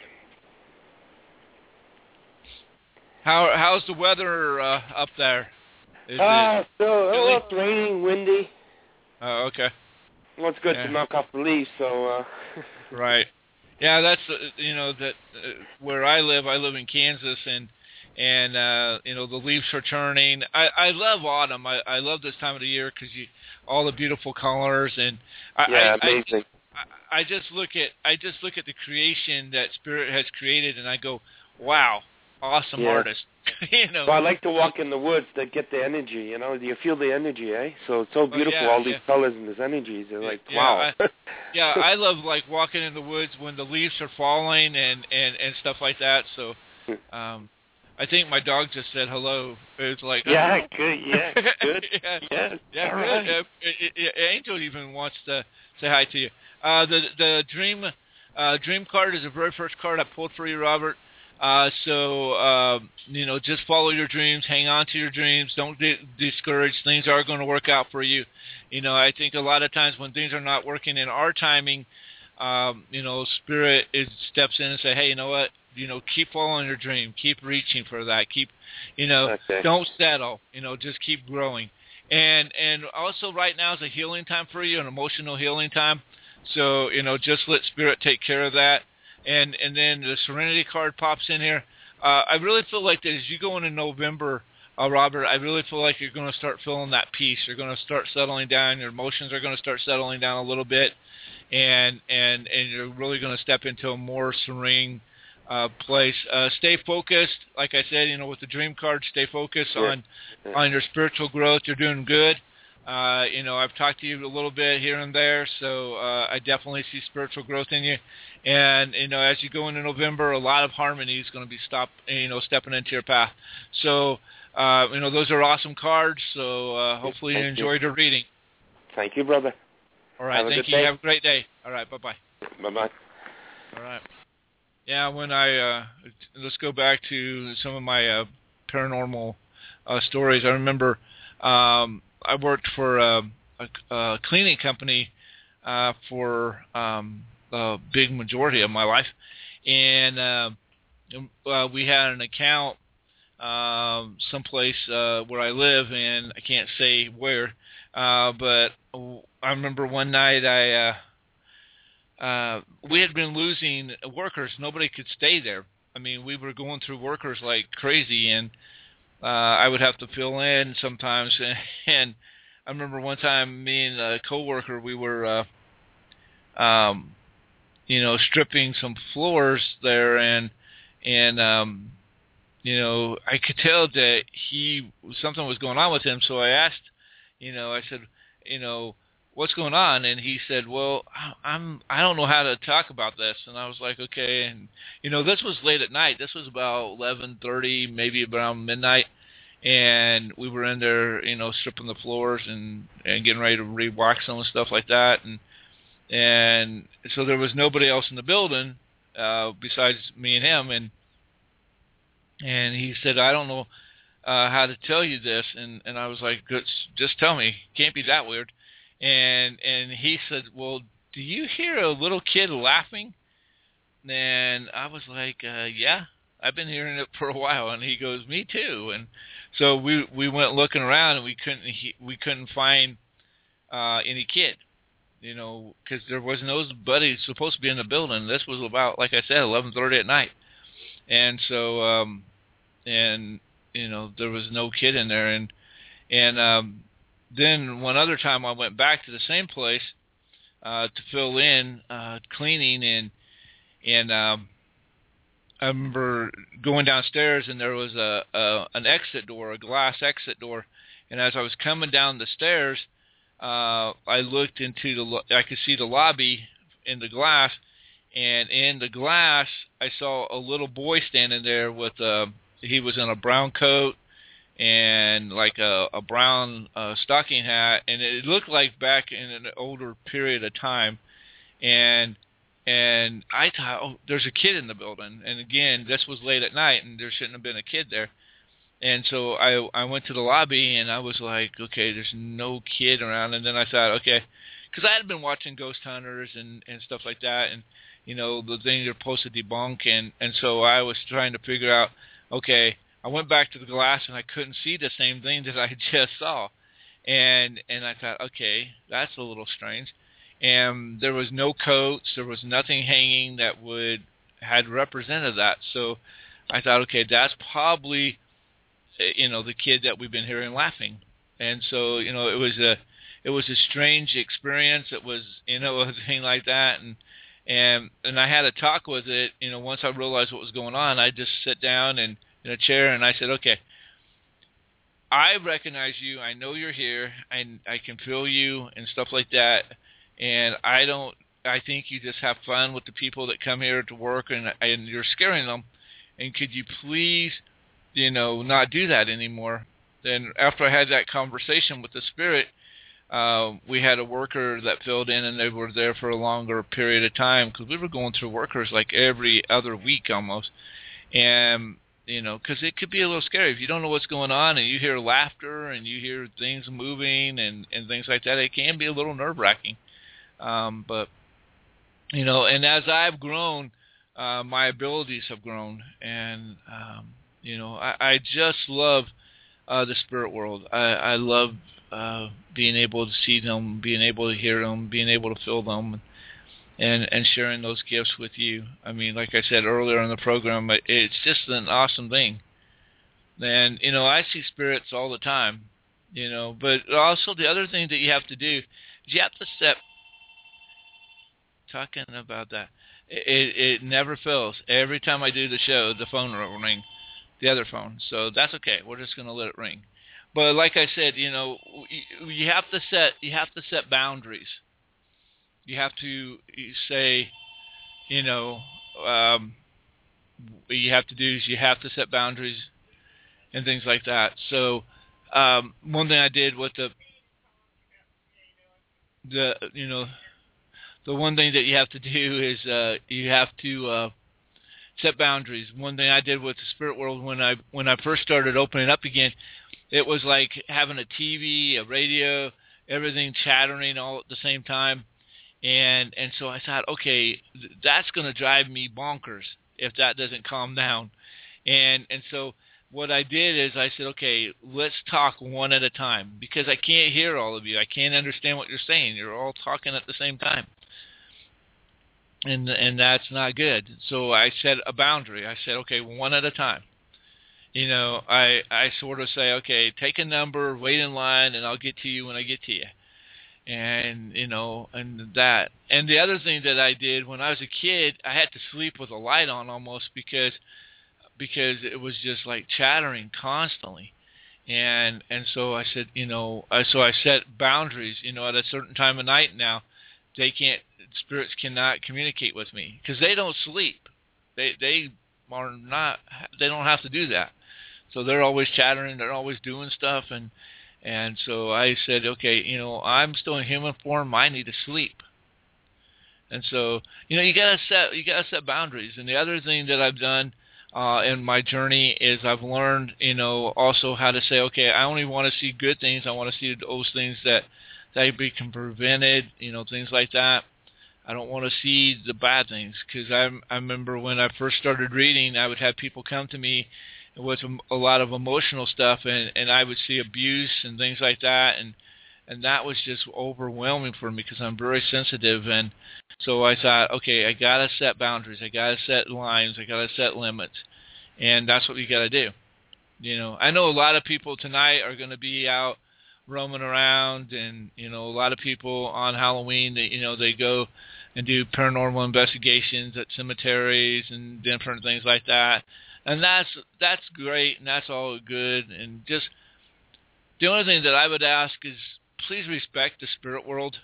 E: How how's the weather uh, up there? Is
Q: uh,
E: it
Q: so
E: really?
Q: oh, it's raining, windy.
E: Oh, okay.
Q: Well, it's good
E: Yeah.
Q: to knock off the leaves, so. Uh...
E: Right. Yeah, that's uh, you know that uh, where I live. I live in Kansas, and and uh, you know the leaves are turning. I, I love autumn. I, I love this time of the year because you all the beautiful colors and I,
Q: yeah,
E: I,
Q: amazing.
E: I, I just look at I just look at the creation that Spirit has created, and I go, wow, awesome
Q: Yeah.
E: artist. you know.
Q: Well, I like to walk in the woods to get the energy. You know, you feel the energy, eh? So it's so beautiful.
E: Oh, yeah,
Q: all these
E: yeah.
Q: colors and this energy. They're like,
E: yeah,
Q: wow.
E: I, yeah, I love like walking in the woods when the leaves are falling and, and, and stuff like that. So, um, I think my dog just said hello. It's like
Q: yeah,
E: oh.
Q: good, yeah, good,
E: yeah,
Q: yeah,
E: yeah,
Q: all
E: good.
Q: right.
E: Uh, it, it, Angel even wants to say hi to you. Uh, the the dream uh, dream card is the very first card I pulled for you, Robert. Uh, so, uh, you know, just follow your dreams, hang on to your dreams, don't get discouraged. Things are going to work out for you. You know, I think a lot of times when things are not working in our timing, um, you know, Spirit is, steps in and say, hey, you know what, you know, keep following your dream, keep reaching for that, keep, you know,
Q: okay.
E: don't settle, you know, just keep growing. And, and also right now is a healing time for you, an emotional healing time. So, you know, just let Spirit take care of that. And and then the Serenity card pops in here. Uh, I really feel like that as you go into November, uh, Robert, I really feel like you're going to start feeling that peace. You're going to start settling down. Your emotions are going to start settling down a little bit, and and and you're really going to step into a more serene uh, place. Uh, stay focused, like I said, you know, with the Dream card. Stay focused
Q: Yeah.
E: on
Q: Yeah.
E: on your spiritual growth. You're doing good. Uh, you know, I've talked to you a little bit here and there, so uh, I definitely see spiritual growth in you. And, you know, as you go into November, a lot of harmony is going to be stop, you know, stepping into your path. So, uh, you know, those are awesome cards, so uh, hopefully
Q: Thank
E: you enjoyed
Q: you.
E: your reading.
Q: Thank you, brother.
E: All right,
Q: Have a
E: thank
Q: good
E: you.
Q: day.
E: Have a great day. All right, bye-bye.
Q: Bye-bye.
E: All right. Yeah, when I, uh, let's go back to some of my uh, paranormal uh, stories. I remember um, I worked for a, a, a cleaning company uh, for um, a big majority of my life, and uh, uh, we had an account um, someplace uh, where I live, and I can't say where, uh, but I remember one night I uh, uh, we had been losing workers. Nobody could stay there. I mean, we were going through workers like crazy, and uh, I would have to fill in sometimes. And I remember one time, me and a coworker, we were, uh, um, you know, stripping some floors there, and and um, you know, I could tell that he something was going on with him. So I asked, you know, I said, you know, what's going on? And he said, well, I'm I don't know how to talk about this. And I was like, okay. And you know, this was late at night. This was about eleven thirty, maybe around midnight. And we were in there, you know, stripping the floors and, and getting ready to re-wax them and stuff like that. And and so there was nobody else in the building uh, besides me and him. And and he said, I don't know uh, how to tell you this. And, and I was like, just tell me. Can't be that weird. And and he said, well, do you hear a little kid laughing? And I was like, uh, yeah. I've been hearing it for a while. And he goes, me too. And so we we went looking around, and we couldn't he, we couldn't find uh, any kid, you know, because there was nobody supposed to be in the building. This was about, like I said, eleven thirty at night, and so um, and you know there was no kid in there. And and um, then one other time I went back to the same place uh, to fill in uh, cleaning, and and um, I remember going downstairs, and there was a, a an exit door, a glass exit door. And as I was coming down the stairs, uh, I looked into the, lo- I could see the lobby in the glass, and in the glass, I saw a little boy standing there with a, he was in a brown coat and like a, a brown uh, stocking hat, and it looked like back in an older period of time. And And I thought, oh, there's a kid in the building. And again, this was late at night, and there shouldn't have been a kid there. And so I I went to the lobby, and I was like, okay, there's no kid around. And then I thought, okay, because I had been watching Ghost Hunters and, and stuff like that, and, you know, the thing they're supposed to debunk. And, and so I was trying to figure out, okay, I went back to the glass, and I couldn't see the same thing that I just saw. And and I thought, okay, that's a little strange. And there was no coats, there was nothing hanging that would had represented that. So I thought, okay, that's probably, you know, the kid that we've been hearing laughing. And so, you know, it was a it was a strange experience. It was, you know, a thing like that. And and and I had a talk with it. You know, once I realized what was going on, I just sat down and in a chair, and I said, okay, I recognize you. I know you're here. I I can feel you and stuff like that. And I don't. I think you just have fun with the people that come here to work, and and you're scaring them. And could you please, you know, not do that anymore? Then after I had that conversation with the spirit, uh, we had a worker that filled in, and they were there for a longer period of time because we were going through workers like every other week almost. And you know, because it could be a little scary if you don't know what's going on, and you hear laughter and you hear things moving and and things like that. It can be a little nerve-wracking. Um, but, you know, and as I've grown, uh, my abilities have grown. And, um, you know, I, I just love uh, the spirit world. I, I love uh, being able to see them, being able to hear them, being able to feel them, and, and sharing those gifts with you. I mean, like I said earlier in the program, it's just an awesome thing. And, you know, I see spirits all the time, you know. But also the other thing that you have to do is you have to set talking about that. It, it never fails. Every time I do the show, the phone will ring, the other phone. So that's okay. We're just going to let it ring. But like I said, you know, you have to set you have to set boundaries. You have to say, you know, um, what you have to do is you have to set boundaries and things like that. So um, one thing I did with the the you know. The one thing that you have to do is uh, you have to uh, set boundaries. One thing I did with the spirit world when I when I first started opening up again, it was like having a T V, a radio, everything chattering all at the same time, and and so I thought, okay, that's going to drive me bonkers if that doesn't calm down, and and so what I did is I said, okay, let's talk one at a time because I can't hear all of you. I can't understand what you're saying. You're all talking at the same time. And and that's not good. So I set a boundary. I said, okay, one at a time. You know, I I sort of say, okay, take a number, wait in line, and I'll get to you when I get to you. And, you know, and that. And the other thing that I did when I was a kid, I had to sleep with a light on almost because because it was just like chattering constantly. And and so I said, you know, I, so I set boundaries. You know, at a certain time of night now, they can't, spirits cannot communicate with me because they don't sleep. They they are not. They don't have to do that. So they're always chattering. They're always doing stuff. And and so I said, okay, you know, I'm still in human form. I need to sleep. And so, you know, you gotta set you gotta set boundaries. And the other thing that I've done uh, in my journey is I've learned, you know, also how to say, okay, I only want to see good things. I want to see those things that that be can prevented, you know, things like that. I don't want to see the bad things because I I remember when I first started reading, I would have people come to me with a, a lot of emotional stuff, and and I would see abuse and things like that, and and that was just overwhelming for me because I'm very sensitive. And so I thought, okay, I got to set boundaries. I got to set lines. I got to set limits. And that's what you got to do. You know, I know a lot of people tonight are going to be out roaming around, and, you know, a lot of people on Halloween, they, you know, they go and do paranormal investigations at cemeteries and different things like that. And that's that's great, and that's all good. And just the only thing that I would ask is, please respect the spirit world.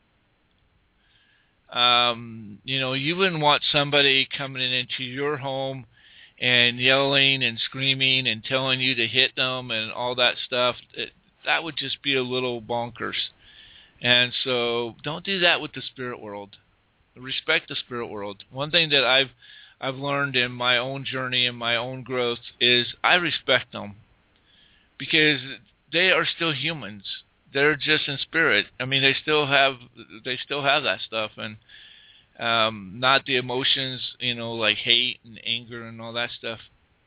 E: Um, you know, you wouldn't want somebody coming into your home and yelling and screaming and telling you to hit them and all that stuff. It, that would just be a little bonkers. And so don't do that with the spirit world. Respect the spirit world. One thing that I've I've learned in my own journey and my own growth is I respect them because they are still humans. They're just in spirit. I mean, they still have they still have that stuff, and um, not the emotions, you know, like hate and anger and all that stuff.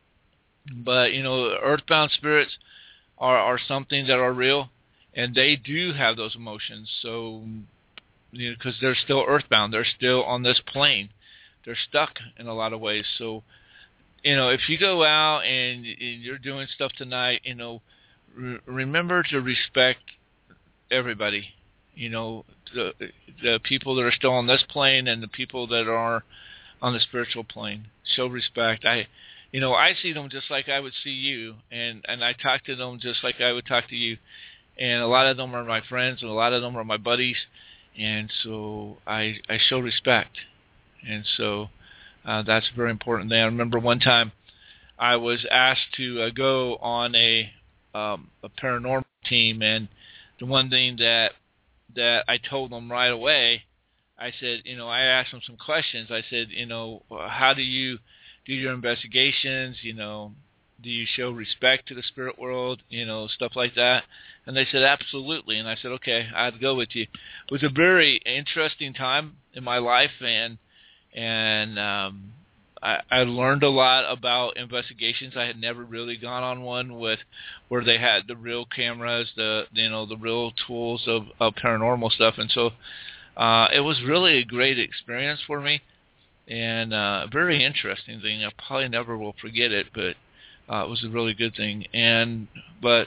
E: But you know, earthbound spirits are are something that are real, and they do have those emotions. So, you know, because they're still earthbound, they're still on this plane. They're stuck in a lot of ways. So, you know, if you go out and, and you're doing stuff tonight, you know, re- remember to respect everybody, you know, the the people that are still on this plane and the people that are on the spiritual plane. Show respect. I, you know, I see them just like I would see you, and, and I talk to them just like I would talk to you. And a lot of them are my friends, and a lot of them are my buddies, and so I I show respect. And so uh, that's a very important thing. I remember one time I was asked to uh, go on a um, a paranormal team, and the one thing that that I told them right away, I said, you know, I asked them some questions. I said, you know, how do you do your investigations? You know, do you show respect to the spirit world? You know, stuff like that. And they said, absolutely. And I said, okay, I'd go with you. It was a very interesting time in my life, and and um, I, I learned a lot about investigations. I had never really gone on one with where they had the real cameras, the you know the real tools of, of paranormal stuff, and so uh, it was really a great experience for me, and uh, a very interesting thing. I probably never will forget it, but uh, it was a really good thing. And but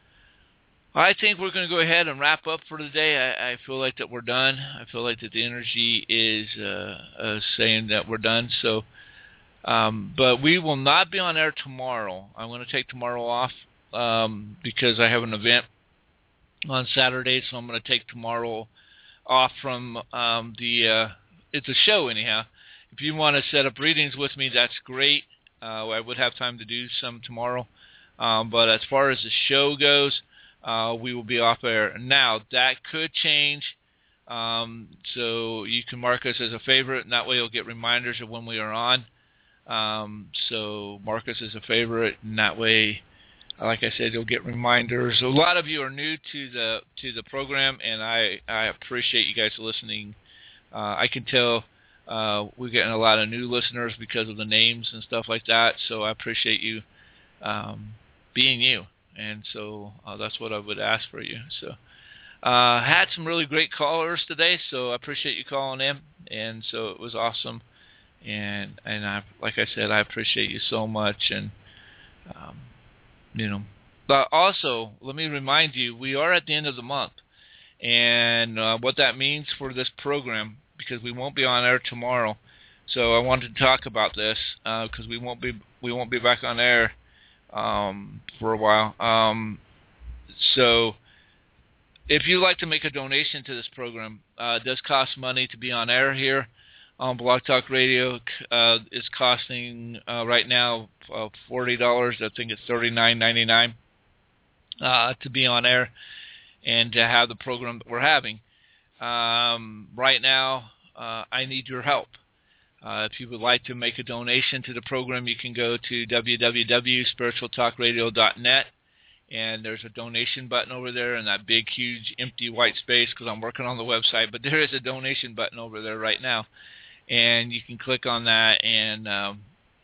E: I think we're going to go ahead and wrap up for today. I, I feel like that we're done. I feel like that the energy is uh, uh, saying that we're done. So. Um, but we will not be on air tomorrow. I'm going to take tomorrow off um, because I have an event on Saturday, so I'm going to take tomorrow off from um, the, uh, it's a show anyhow. If you want to set up readings with me, that's great. Uh, I would have time to do some tomorrow. Um, but as far as the show goes, uh, we will be off air. Now, that could change. Um, so you can mark us as a favorite, and that way you'll get reminders of when we are on. Um, so mark us as a favorite, and that way, like I said, you'll get reminders. A lot of you are new to the to the program, and I, I appreciate you guys listening. Uh, I can tell uh, we're getting a lot of new listeners because of the names and stuff like that, so I appreciate you um, being you, and so uh, that's what I would ask for you. So uh, had some really great callers today, so I appreciate you calling in, and so it was awesome. And and I, like I said, I appreciate you so much. And um, you know, but also let me remind you, we are at the end of the month, and uh, what that means for this program, because we won't be on air tomorrow. So I wanted to talk about this because uh, we won't be we won't be back on air um, for a while. Um, so if you'd like to make a donation to this program, uh, it does cost money to be on air here on Blog Talk Radio. Uh, it's costing uh, right now uh, forty dollars. I think it's thirty-nine ninety-nine uh, to be on air and to have the program that we're having. Um, right now, uh, I need your help. Uh, if you would like to make a donation to the program, you can go to w w w dot spiritual talk radio dot net, and there's a donation button over there in that big, huge, empty white space because I'm working on the website, but there is a donation button over there right now, and you can click on that and um,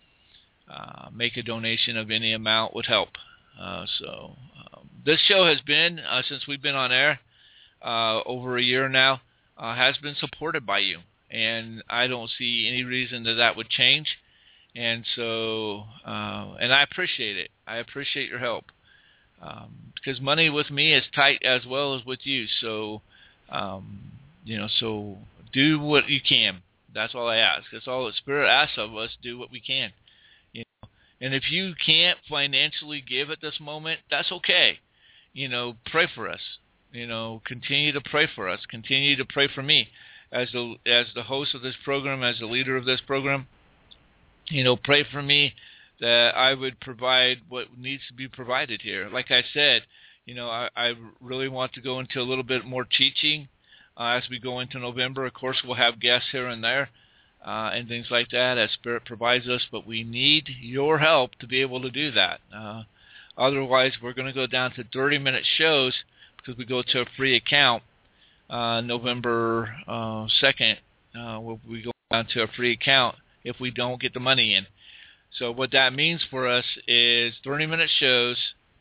E: uh, make a donation of any amount would help. Uh, so um, this show has been, uh, since we've been on air uh, over a year now, uh, has been supported by you. And I don't see any reason that that would change. And so, uh, and I appreciate it. I appreciate your help. Um, because money with me is tight as well as with you. So, um, you know, so do what you can. That's all I ask. That's all the Spirit asks of us, do what we can. You know, and if you can't financially give at this moment, that's okay. You know, pray for us. You know, continue to pray for us. Continue to pray for me. As the as the host of this program, as the leader of this program, you know, pray for me that I would provide what needs to be provided here. Like I said, you know, I, I really want to go into a little bit more teaching uh, as we go into November. Of course, we'll have guests here and there uh, and things like that as Spirit provides us, but we need your help to be able to do that. Uh, otherwise, we're going to go down to thirty-minute shows because we go to a free account. Uh, November uh, second, uh, we'll be going down to a free account if we don't get the money in. So what that means for us is thirty-minute shows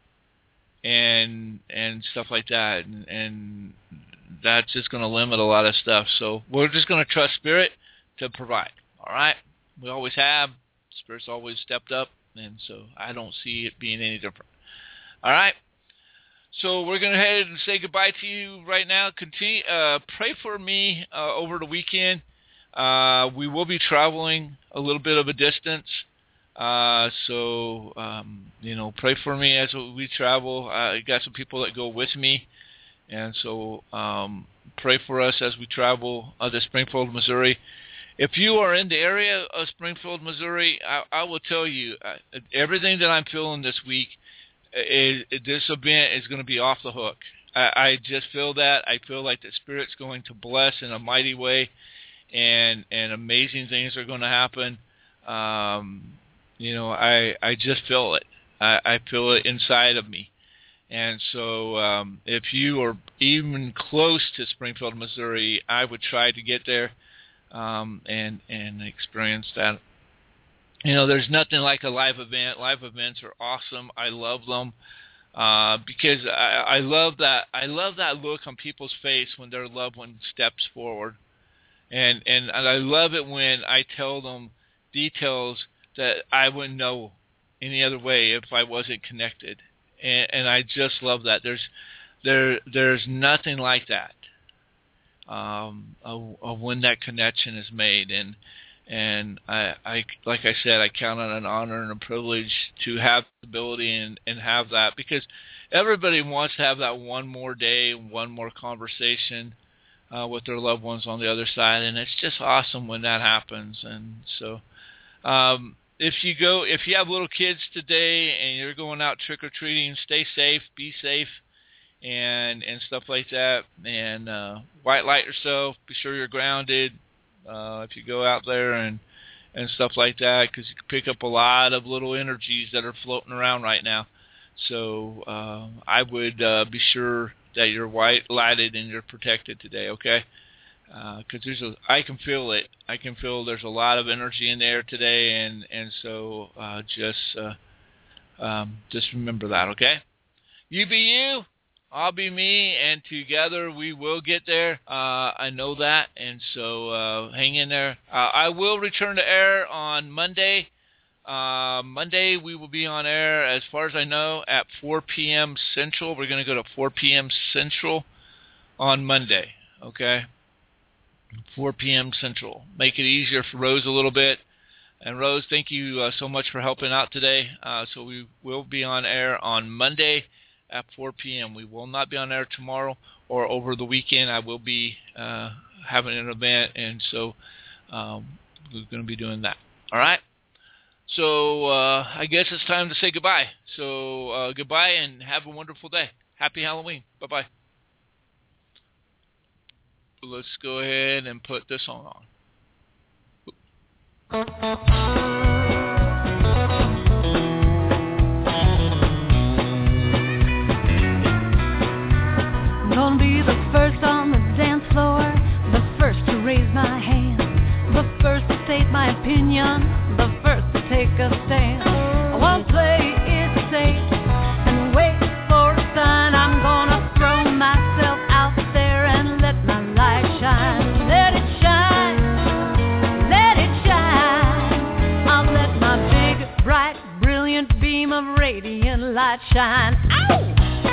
E: and and stuff like that, and, and that's just going to limit a lot of stuff. So we're just going to trust Spirit to provide. All right, we always have. Spirit's always stepped up, and so I don't see it being any different. All right. So we're going to head and say goodbye to you right now. Continue, uh, pray for me uh, over the weekend. Uh, we will be traveling a little bit of a distance. Uh, so, um, you know, pray for me as we travel. I got some people that go with me. And so um, pray for us as we travel uh, to Springfield, Missouri. If you are in the area of Springfield, Missouri, I, I will tell you, uh, everything that I'm feeling this week, It, it, this event is going to be off the hook. I, I just feel that. I feel like the Spirit's going to bless in a mighty way, and and amazing things are going to happen. Um, you know, I I just feel it. I, I feel it inside of me. And so um, if you are even close to Springfield, Missouri, I would try to get there um, and and experience that. You know, there's nothing like a live event. Live events are awesome. I love them uh, because I, I love that. I love that look on people's face when their loved one steps forward, and and, and I love it when I tell them details that I wouldn't know any other way if I wasn't connected, and, and I just love that. There's there there's nothing like that um, of, of when that connection is made. And. And I, I, like I said, I count on an honor and a privilege to have the ability and, and have that, because everybody wants to have that one more day, one more conversation uh, with their loved ones on the other side, and it's just awesome when that happens. And so, um, if you go, if you have little kids today and you're going out trick or treating, stay safe, be safe, and and stuff like that, and uh, white light yourself. Be sure you're grounded. Uh, if you go out there and, and stuff like that, because you can pick up a lot of little energies that are floating around right now. So uh, I would uh, be sure that you're white lighted and you're protected today, okay? Because uh, there's a, I can feel it. I can feel there's a lot of energy in there today, and and so uh, just uh, um, just remember that, okay? You be you. I'll be me, and together we will get there. Uh, I know that, and so uh, hang in there. Uh, I will return to air on Monday. Uh, Monday we will be on air, as far as I know, at four p.m. Central. We're going to go to four p.m. Central on Monday, okay? four p.m. Central. Make it easier for Rose a little bit. And Rose, thank you uh, so much for helping out today. Uh, so we will be on air on Monday at four p.m. We will not be on air tomorrow or over the weekend. I will be uh, having an event, and so um, we're going to be doing that. All right? So uh, I guess it's time to say goodbye. So uh, goodbye and have a wonderful day. Happy Halloween. Bye-bye. Let's go ahead and put this song on.
D: Gonna be the first on the dance floor, the first to raise my hand, the first to state my opinion, the first to take a stand. I won't play it safe and wait for a sign. I'm gonna throw myself out there and let my light shine. Let it shine, let it shine. I'll let my big, bright, brilliant beam of radiant light shine. Ow!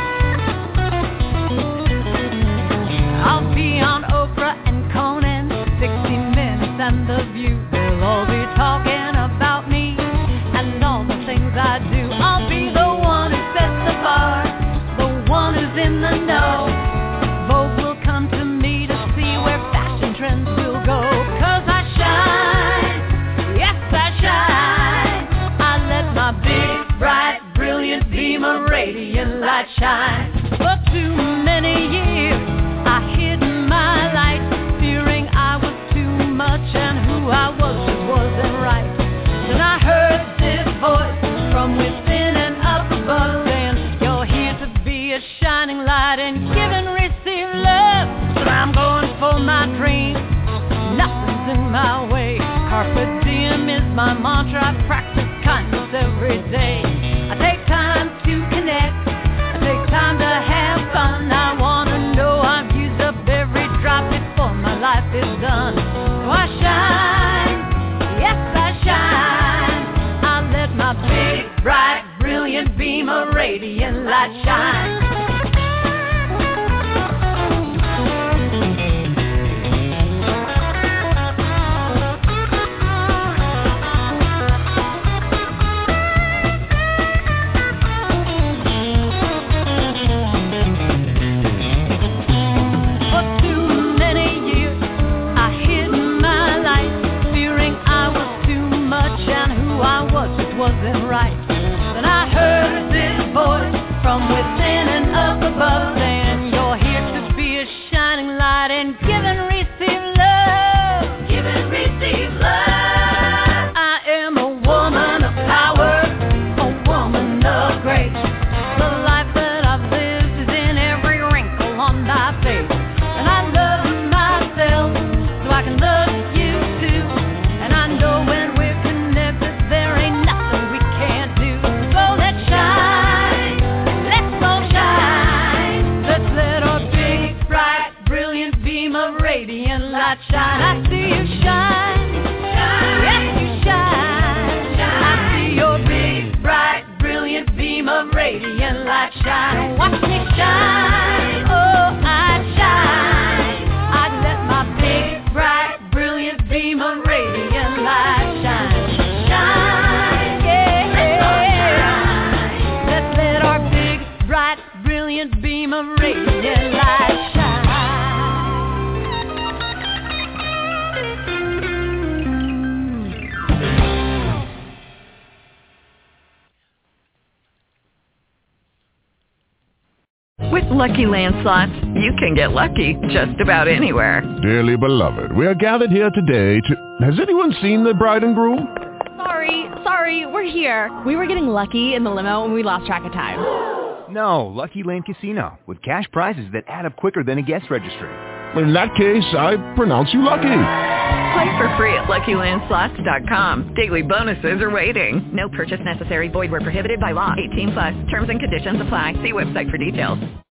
D: I'll be on Oprah and Conan, sixty minutes and The View. They'll all be talking about me and all the things I do. I'll be the one who sets the bar, the one who's in the know. Vogue will come to me to see where fashion trends will go. 'Cause I shine, yes I shine. I let my big, bright, brilliant beam of radiant light shine. For too many years I hid my light, fearing I was too much and who I was just wasn't right. Then I heard this voice from within and up above saying, you're here to be a shining light and give and receive love. So I'm going for my dream, nothing's in my way. Carpe diem is my mantra, I practice kindness every day. I take time to connect, I take time to have fun. I wanna know I've used up every drop before my life is done. So I shine, yes I shine. I let my big, bright, brilliant beam of radiant light shine. Wasn't right. Then I heard this voice from within and up above saying, you're here to be a shining light and give and receive love. Give and receive love. I am a woman of power, a woman of grace. The life that I've lived is in every wrinkle on my face. And I love myself so I can love you too. And I know when we're connected there ain't nothing light shine. I see you shine, shine. Yes you shine, shine. I see your big, bright, brilliant beam of radiant light shine. Watch me shine, oh I shine. I let my big, bright, brilliant beam of radiant light shine. Shine, yeah, let's let our big, bright, brilliant beam of radiant light shine.
A: With Lucky Land Slots, you can get lucky just about anywhere.
R: Dearly beloved, we are gathered here today to... Has anyone seen the bride and groom?
S: Sorry, sorry, we're here. We were getting lucky in the limo and we lost track of time.
T: No, Lucky Land Casino, with cash prizes that add up quicker than a guest registry.
R: In that case, I pronounce you lucky.
A: Play for free at Lucky Land Slots dot com. Daily bonuses are waiting. No purchase necessary. Void where prohibited by law. eighteen plus. Terms and conditions apply. See website for details.